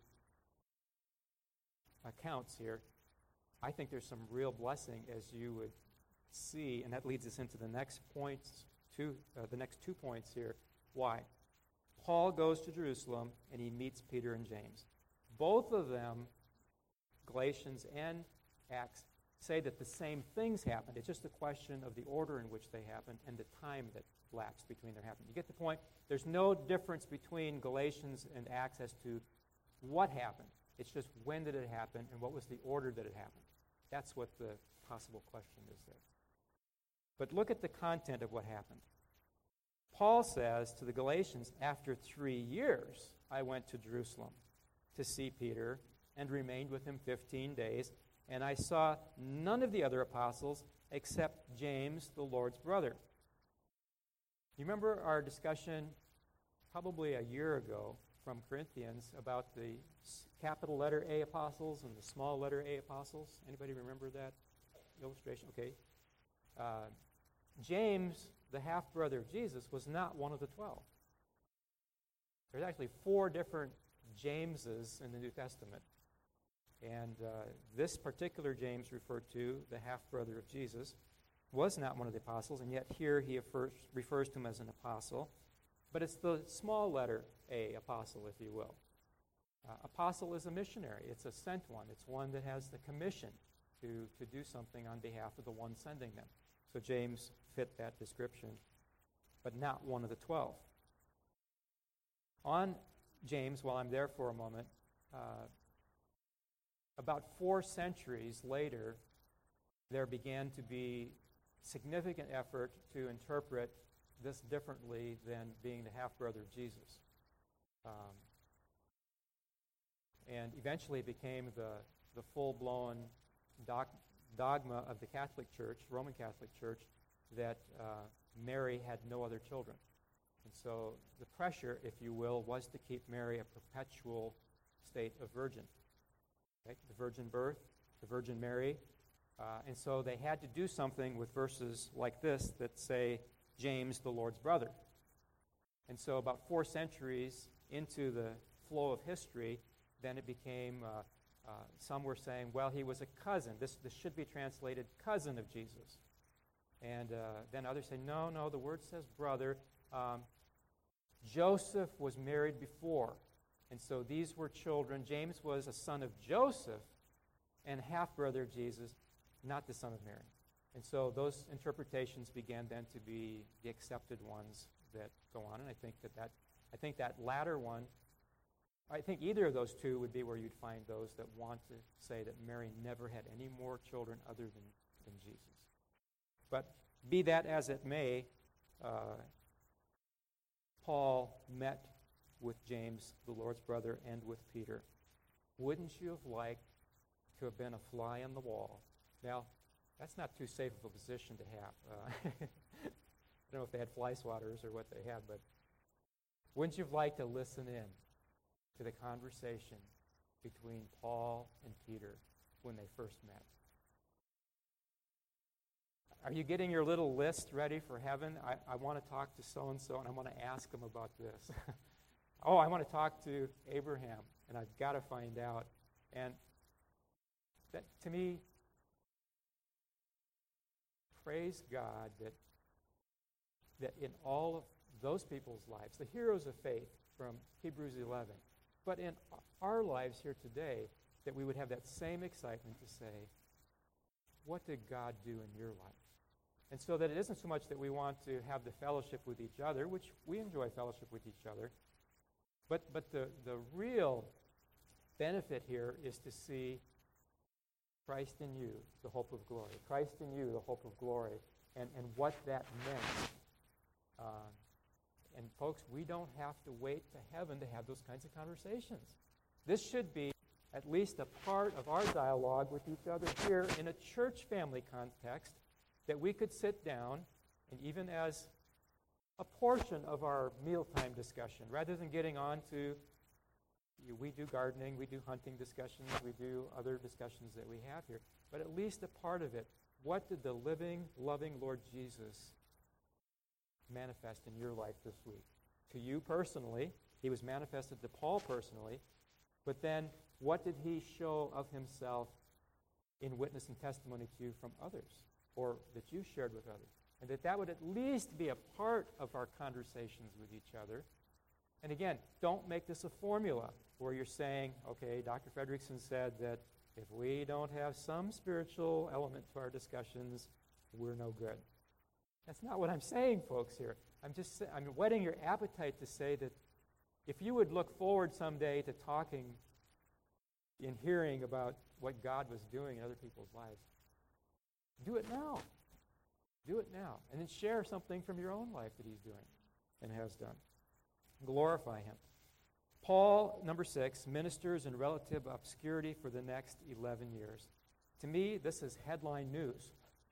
A: accounts here. I think there's some real blessing, as you would see, and that leads us into the next points, two, uh, the next two points here. Why? Paul goes to Jerusalem and he meets Peter and James. Both of them, Galatians and Acts, say that the same things happened. It's just a question of the order in which they happened and the time that lapsed between their happening. You get the point? There's no difference between Galatians and Acts as to what happened. It's just when did it happen and what was the order that it happened. That's what the possible question is there. But look at the content of what happened. Paul says to the Galatians, after three years, I went to Jerusalem to see Peter and remained with him fifteen days, and I saw none of the other apostles except James, the Lord's brother. You remember our discussion probably a year ago from Corinthians about the capital letter A apostles and the small letter A apostles? Anybody remember that illustration? Okay. Uh, James, the half-brother of Jesus, was not one of the twelve. There's actually four different Jameses in the New Testament. And uh, this particular James referred to, the half-brother of Jesus, was not one of the apostles, and yet here he refers, refers to him as an apostle. But it's the small letter A, apostle, if you will. Uh, apostle is a missionary. It's a sent one. It's one that has the commission to, to do something on behalf of the one sending them. So James fit that description, but not one of the twelve. On James, while I'm there for a moment, uh, about four centuries later, there began to be significant effort to interpret this differently than being the half-brother of Jesus. Um, and eventually it became the, the full-blown doc, dogma of the Catholic Church, Roman Catholic Church, that uh, Mary had no other children. And so the pressure, if you will, was to keep Mary a perpetual state of virgin. Okay? The virgin birth, the Virgin Mary. Uh, and so they had to do something with verses like this that say, James, the Lord's brother. And so about four centuries into the flow of history, then it became, uh, uh, some were saying, well, he was a cousin. This, this should be translated cousin of Jesus. And uh, then others say, no, no, the word says brother. Um, Joseph was married before. And so these were children. James was a son of Joseph and half-brother of Jesus, not the son of Mary. And so those interpretations began then to be the accepted ones that go on. And I think that, that I think that latter one, I think either of those two would be where you'd find those that want to say that Mary never had any more children other than, than Jesus. But be that as it may, uh, Paul met with James, the Lord's brother, and with Peter. Wouldn't you have liked to have been a fly on the wall? Now, that's not too safe of a position to have. Uh, I don't know if they had fly swatters or what they had, but wouldn't you have liked to listen in to the conversation between Paul and Peter when they first met? Are you getting your little list ready for heaven? I, I want to talk to so-and-so, and I want to ask them about this. Oh, I want to talk to Abraham, and I've got to find out. And that, to me, praise God that, that in all of those people's lives, the heroes of faith from Hebrews eleven, but in our lives here today, that we would have that same excitement to say, what did God do in your life? And so that it isn't so much that we want to have the fellowship with each other, which we enjoy fellowship with each other, but, but the, the real benefit here is to see Christ in you, the hope of glory. Christ in you, the hope of glory, and, and what that meant. Uh, and folks, we don't have to wait to heaven to have those kinds of conversations. This should be at least a part of our dialogue with each other here in a church family context, that we could sit down and even as a portion of our mealtime discussion, rather than getting on to, we do gardening, we do hunting discussions, we do other discussions that we have here, but at least a part of it, what did the living, loving Lord Jesus manifest in your life this week? To you personally, he was manifested to Paul personally, but then what did he show of himself in witness and testimony to you from others, or that you shared with others? And that that would at least be a part of our conversations with each other. And again, don't make this a formula where you're saying, okay, Doctor Fredrickson said that if we don't have some spiritual element to our discussions, we're no good. That's not what I'm saying, folks, here. I'm just I'm whetting your appetite to say that if you would look forward someday to talking and hearing about what God was doing in other people's lives, do it now. Do it now. And then share something from your own life that he's doing and has done. Glorify him. Paul, number six, ministers in relative obscurity for the next eleven years. To me, this is headline news.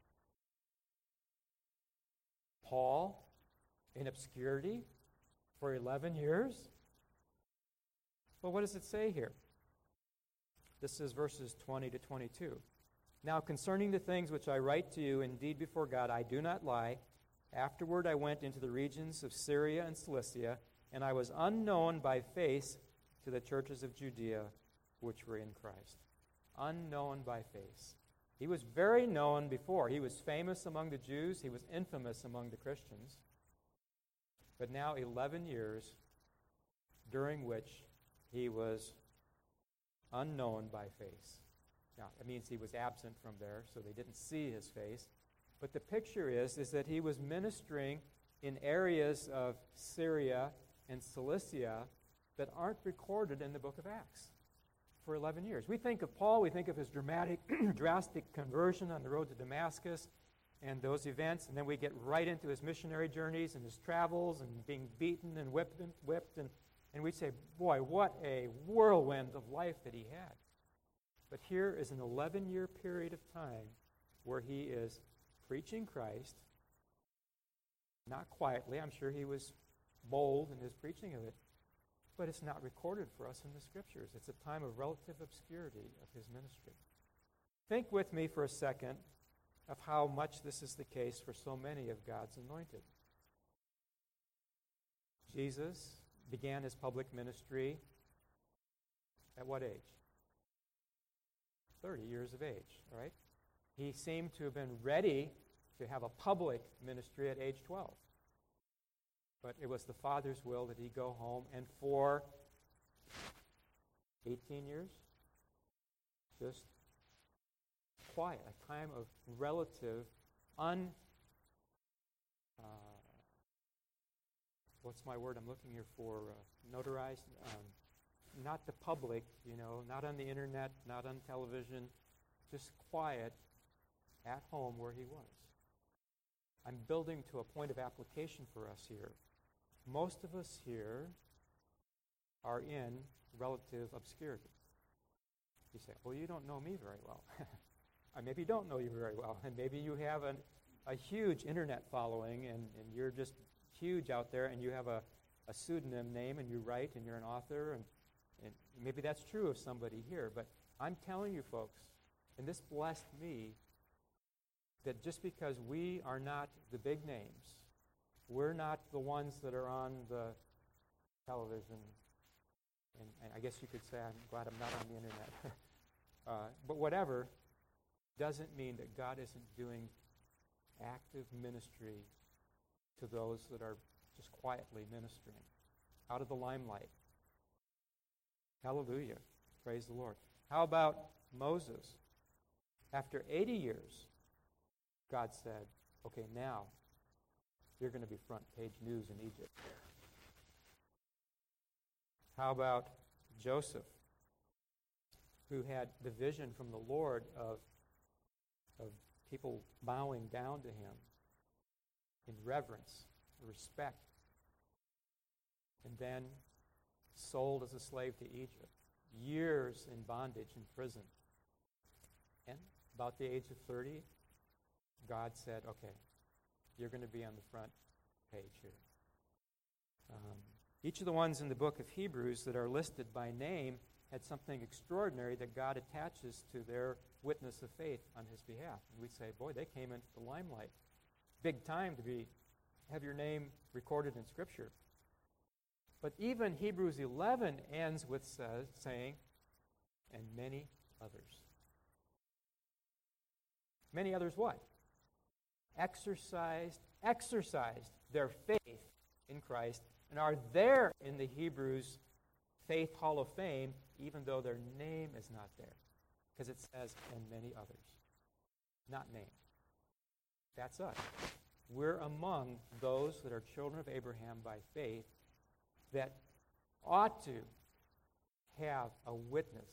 A: Paul in obscurity for eleven years? Well, what does it say here? This is verses twenty to twenty-two. Now, concerning the things which I write to you, indeed before God, I do not lie. Afterward I went into the regions of Syria and Cilicia, and I was unknown by face to the churches of Judea which were in Christ. Unknown by face. He was very known before. He was famous among the Jews. He was infamous among the Christians. But now eleven years during which he was unknown by face. Now, it means he was absent from there, so they didn't see his face. But the picture is, is that he was ministering in areas of Syria and Cilicia that aren't recorded in the book of Acts for eleven years. We think of Paul, we think of his dramatic, drastic conversion on the road to Damascus and those events, and then we get right into his missionary journeys and his travels and being beaten and whipped and, whipped and, and we say, boy, what a whirlwind of life that he had. But here is an eleven-year period of time where he is preaching Christ, not quietly. I'm sure he was bold in his preaching of it, but it's not recorded for us in the Scriptures. It's a time of relative obscurity of his ministry. Think with me for a second of how much this is the case for so many of God's anointed. Jesus began his public ministry at what age? thirty years of age, right? He seemed to have been ready to have a public ministry at age twelve. But it was the Father's will that he go home, and for eighteen years, just quiet, a time of relative, un, uh, what's my word I'm looking here for, uh, notarized, um, not the public, you know, not on the internet, not on television, just quiet at home where he was. I'm building to a point of application for us here. Most of us here are in relative obscurity. You say, well, you don't know me very well. I maybe don't know you very well, and maybe you have an, a huge internet following, and, and you're just huge out there, and you have a, a pseudonym name, and you write, and you're an author, and, and maybe that's true of somebody here, but I'm telling you, folks, and this blessed me, that just because we are not the big names, we're not the ones that are on the television, and, and I guess you could say I'm glad I'm not on the internet, uh, but whatever, doesn't mean that God isn't doing active ministry to those that are just quietly ministering out of the limelight. Hallelujah. Praise the Lord. How about Moses? After eighty years, God said, okay, now you're going to be front page news in Egypt. How about Joseph, who had the vision from the Lord of, of people bowing down to him in reverence, respect, and then sold as a slave to Egypt, years in bondage in prison. And about the age of thirty, God said, okay, you're going to be on the front page here. Um, each of the ones in the book of Hebrews that are listed by name had something extraordinary that God attaches to their witness of faith on his behalf. And we say, boy, they came into the limelight. Big time to be have your name recorded in Scripture. But even Hebrews eleven ends with says, saying, and many others. Many others what? Exercised, exercised their faith in Christ and are there in the Hebrews Faith Hall of Fame, even though their name is not there. Because it says, and many others. Not named. That's us. We're among those that are children of Abraham by faith that ought to have a witness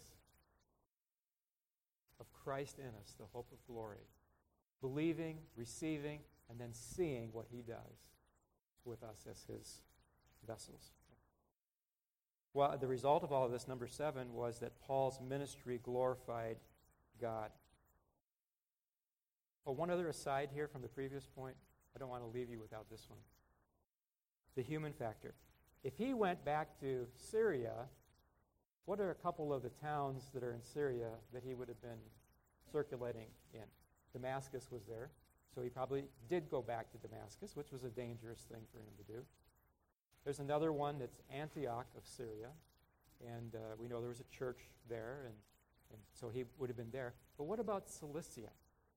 A: of Christ in us, the hope of glory. Believing, receiving, and then seeing what he does with us as his vessels. Well, the result of all of this, number seven, was that Paul's ministry glorified God. Well, one other aside here from the previous point. I don't want to leave you without this one. The human factor. If he went back to Syria, what are a couple of the towns that are in Syria that he would have been circulating in? Damascus was there, so he probably did go back to Damascus, which was a dangerous thing for him to do. There's another one that's Antioch of Syria, and uh, we know there was a church there, and, and so he would have been there. But what about Cilicia?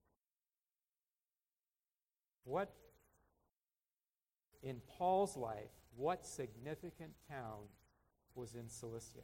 A: What, in Paul's life, what significant town was in Cilicia?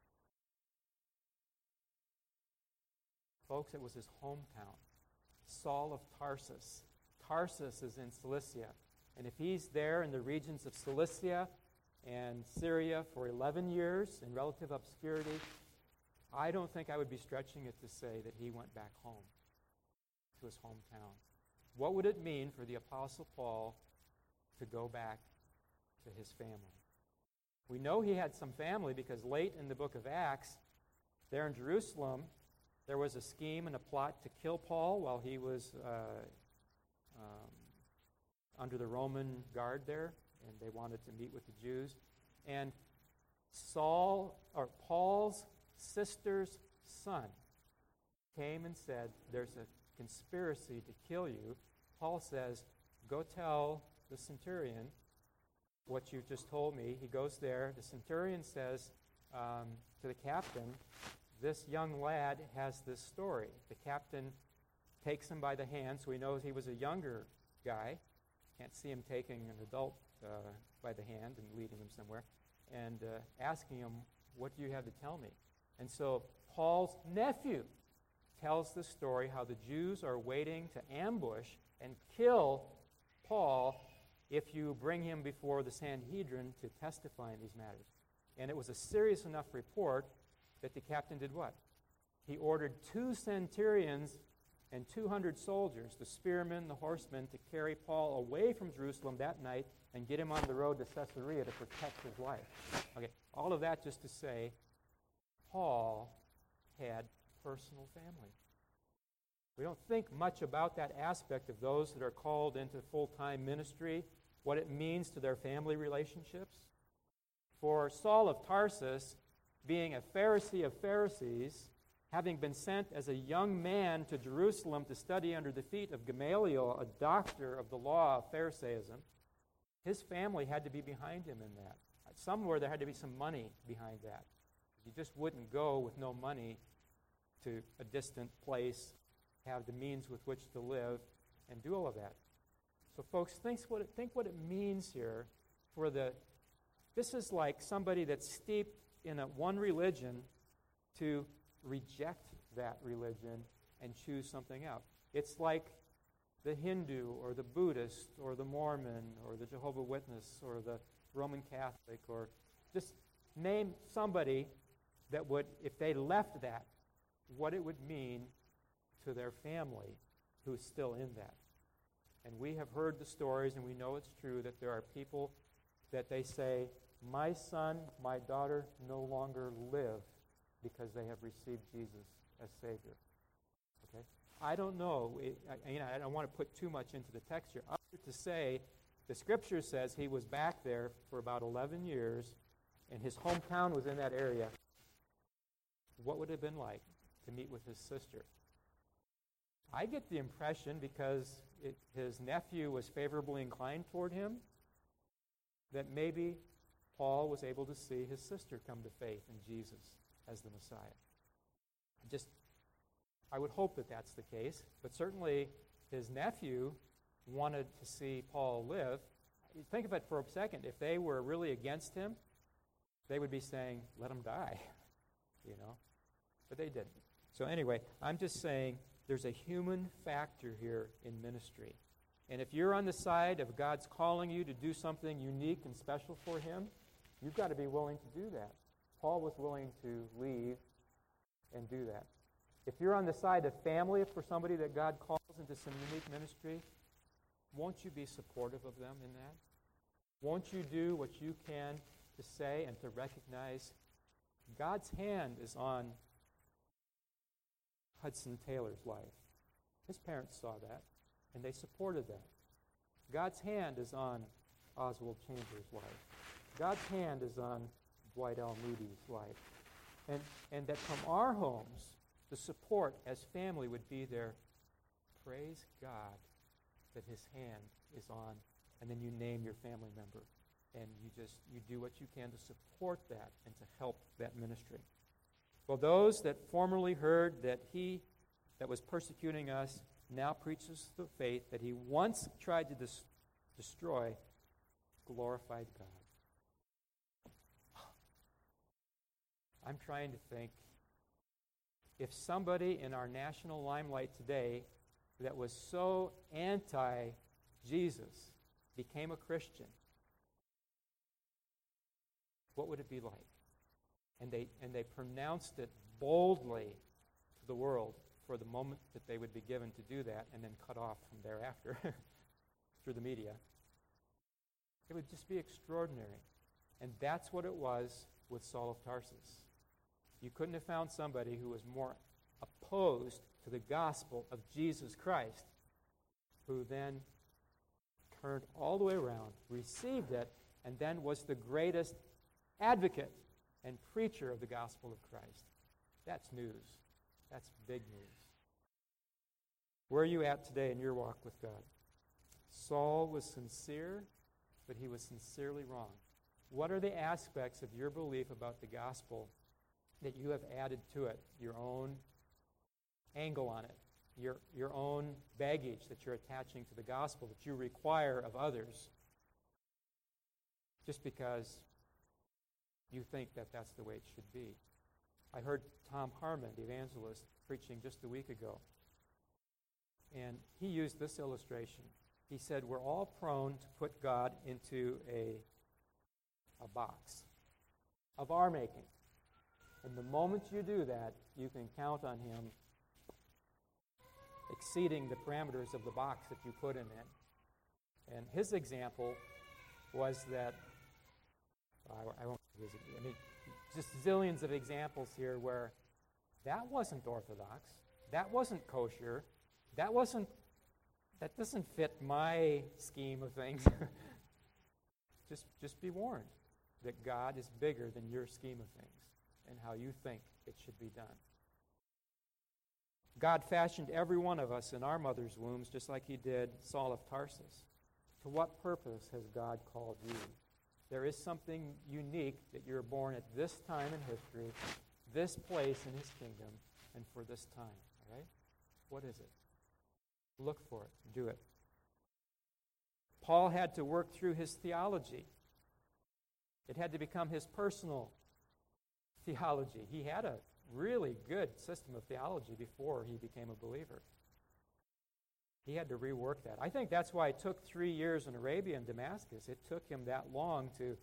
A: Folks, it was his hometown. Saul of Tarsus. Tarsus is in Cilicia. And if he's there in the regions of Cilicia and Syria for eleven years in relative obscurity, I don't think I would be stretching it to say that he went back home to his hometown. What would it mean for the Apostle Paul to go back to his family? We know he had some family because late in the book of Acts, there in Jerusalem, there was a scheme and a plot to kill Paul while he was uh, um, under the Roman guard there, and they wanted to meet with the Jews. And Saul, or Paul's sister's son, came and said, there's a conspiracy to kill you. Paul says, go tell the centurion what you've just told me. He goes there. The centurion says um, to the captain, this young lad has this story. The captain takes him by the hand, so he knows he was a younger guy. Can't see him taking an adult uh, by the hand and leading him somewhere, and uh, asking him, what do you have to tell me? And so Paul's nephew tells the story how the Jews are waiting to ambush and kill Paul if you bring him before the Sanhedrin to testify in these matters. And it was a serious enough report that the captain did what? He ordered two centurions and two hundred soldiers, the spearmen, the horsemen, to carry Paul away from Jerusalem that night and get him on the road to Caesarea to protect his life. Okay, all of that just to say, Paul had personal family. We don't think much about that aspect of those that are called into full-time ministry, what it means to their family relationships. For Saul of Tarsus, being a Pharisee of Pharisees, having been sent as a young man to Jerusalem to study under the feet of Gamaliel, a doctor of the law of Pharisaism, his family had to be behind him in that. Somewhere there had to be some money behind that. You just wouldn't go with no money to a distant place, have the means with which to live, and do all of that. So folks, think what it, think what it means here for the, this is like somebody that's steeped in a one religion to reject that religion and choose something else. It's like the Hindu or the Buddhist or the Mormon or the Jehovah's Witness or the Roman Catholic, or just name somebody that would, if they left that, what it would mean to their family who's still in that. And we have heard the stories, and we know it's true, that there are people that they say, my son, my daughter no longer live because they have received Jesus as Savior. Okay? I don't know. It, I, you know, I don't want to put too much into the text here. Other to say, the Scripture says he was back there for about eleven years, and his hometown was in that area. What would it have been like to meet with his sister? I get the impression, because it, his nephew was favorably inclined toward him, that maybe Paul was able to see his sister come to faith in Jesus as the Messiah. Just, I would hope that that's the case, but certainly his nephew wanted to see Paul live. Think of it for a second. If they were really against him, they would be saying, let him die, you know. But they didn't. So anyway, I'm just saying there's a human factor here in ministry. And if you're on the side of God's calling you to do something unique and special for him, you've got to be willing to do that. Paul was willing to leave and do that. If you're on the side of family for somebody that God calls into some unique ministry, won't you be supportive of them in that? Won't you do what you can to say and to recognize God's hand is on Hudson Taylor's life? His parents saw that, and they supported that. God's hand is on Oswald Chambers' life. God's hand is on Dwight L. Moody's life. And, and that from our homes, the support as family would be there. Praise God that his hand is on, and then you name your family member. And you just, you do what you can to support that and to help that ministry. Well, those that formerly heard that he that was persecuting us now preaches the faith that he once tried to dis- destroy, glorified God. I'm trying to think, if somebody in our national limelight today that was so anti-Jesus became a Christian, what would it be like? And they and they pronounced it boldly to the world for the moment that they would be given to do that, and then cut off from thereafter through the media. It would just be extraordinary. And that's what it was with Saul of Tarsus. You couldn't have found somebody who was more opposed to the gospel of Jesus Christ, who then turned all the way around, received it, and then was the greatest advocate and preacher of the gospel of Christ. That's news. That's big news. Where are you at today in your walk with God? Saul was sincere, but he was sincerely wrong. What are the aspects of your belief about the gospel that you have added to it, your own angle on it, your, your own baggage that you're attaching to the gospel that you require of others just because you think that that's the way it should be? I heard Tom Harmon, the evangelist, preaching just a week ago, and he used this illustration. He said, we're all prone to put God into a, a box of our making. And the moment you do that, you can count on him exceeding the parameters of the box that you put him in. And his example was that, I, I won't use it, I mean, just zillions of examples here where that wasn't orthodox, that wasn't kosher, that wasn't, that doesn't fit my scheme of things. just, just be warned that God is bigger than your scheme of things and how you think it should be done. God fashioned every one of us in our mother's wombs just like he did Saul of Tarsus. To what purpose has God called you? There is something unique that you're born at this time in history, this place in his kingdom, and for this time. All right? What is it? Look for it. Do it. Paul had to work through his theology. It had to become his personal theology. He had a really good system of theology before he became a believer. He had to rework that. I think that's why it took three years in Arabia and Damascus. It took him that long to,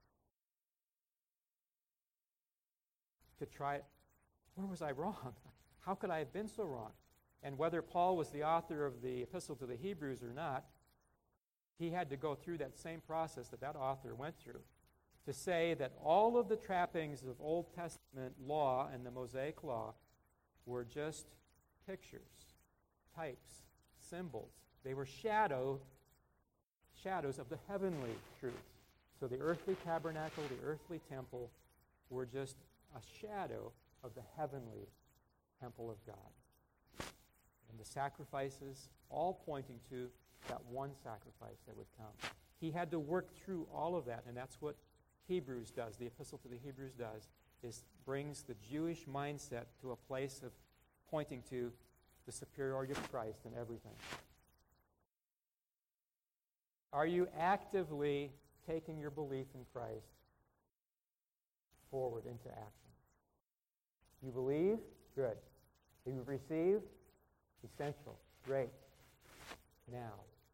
A: to try, where was I wrong? How could I have been so wrong? And whether Paul was the author of the Epistle to the Hebrews or not, he had to go through that same process that that author went through to say that all of the trappings of Old Testament law and the Mosaic law were just pictures, types, symbols. They were shadow, shadows of the heavenly truths. So the earthly tabernacle, the earthly temple were just a shadow of the heavenly temple of God. And the sacrifices all pointing to that one sacrifice that would come. He had to work through all of that, and that's what Hebrews does, the Epistle to the Hebrews does, is brings the Jewish mindset to a place of pointing to the superiority of Christ in everything. Are you actively taking your belief in Christ forward into action? You believe? Good. You received? Essential. Great. Now,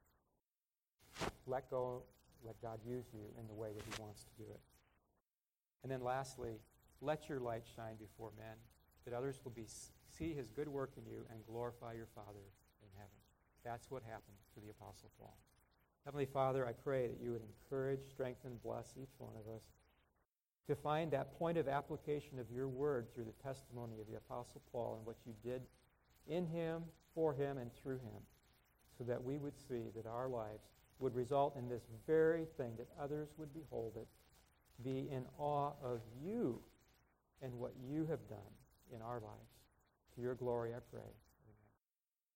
A: let go, let God use you in the way that He wants to do it. And then lastly, let your light shine before men, that others will be see His good work in you and glorify your Father in heaven. That's what happened to the Apostle Paul. Heavenly Father, I pray that you would encourage, strengthen, bless each one of us to find that point of application of your word through the testimony of the Apostle Paul and what you did in him, for him, and through him, so that we would see that our lives would result in this very thing, that others would behold it, be in awe of you and what you have done in our lives. To your glory, I pray.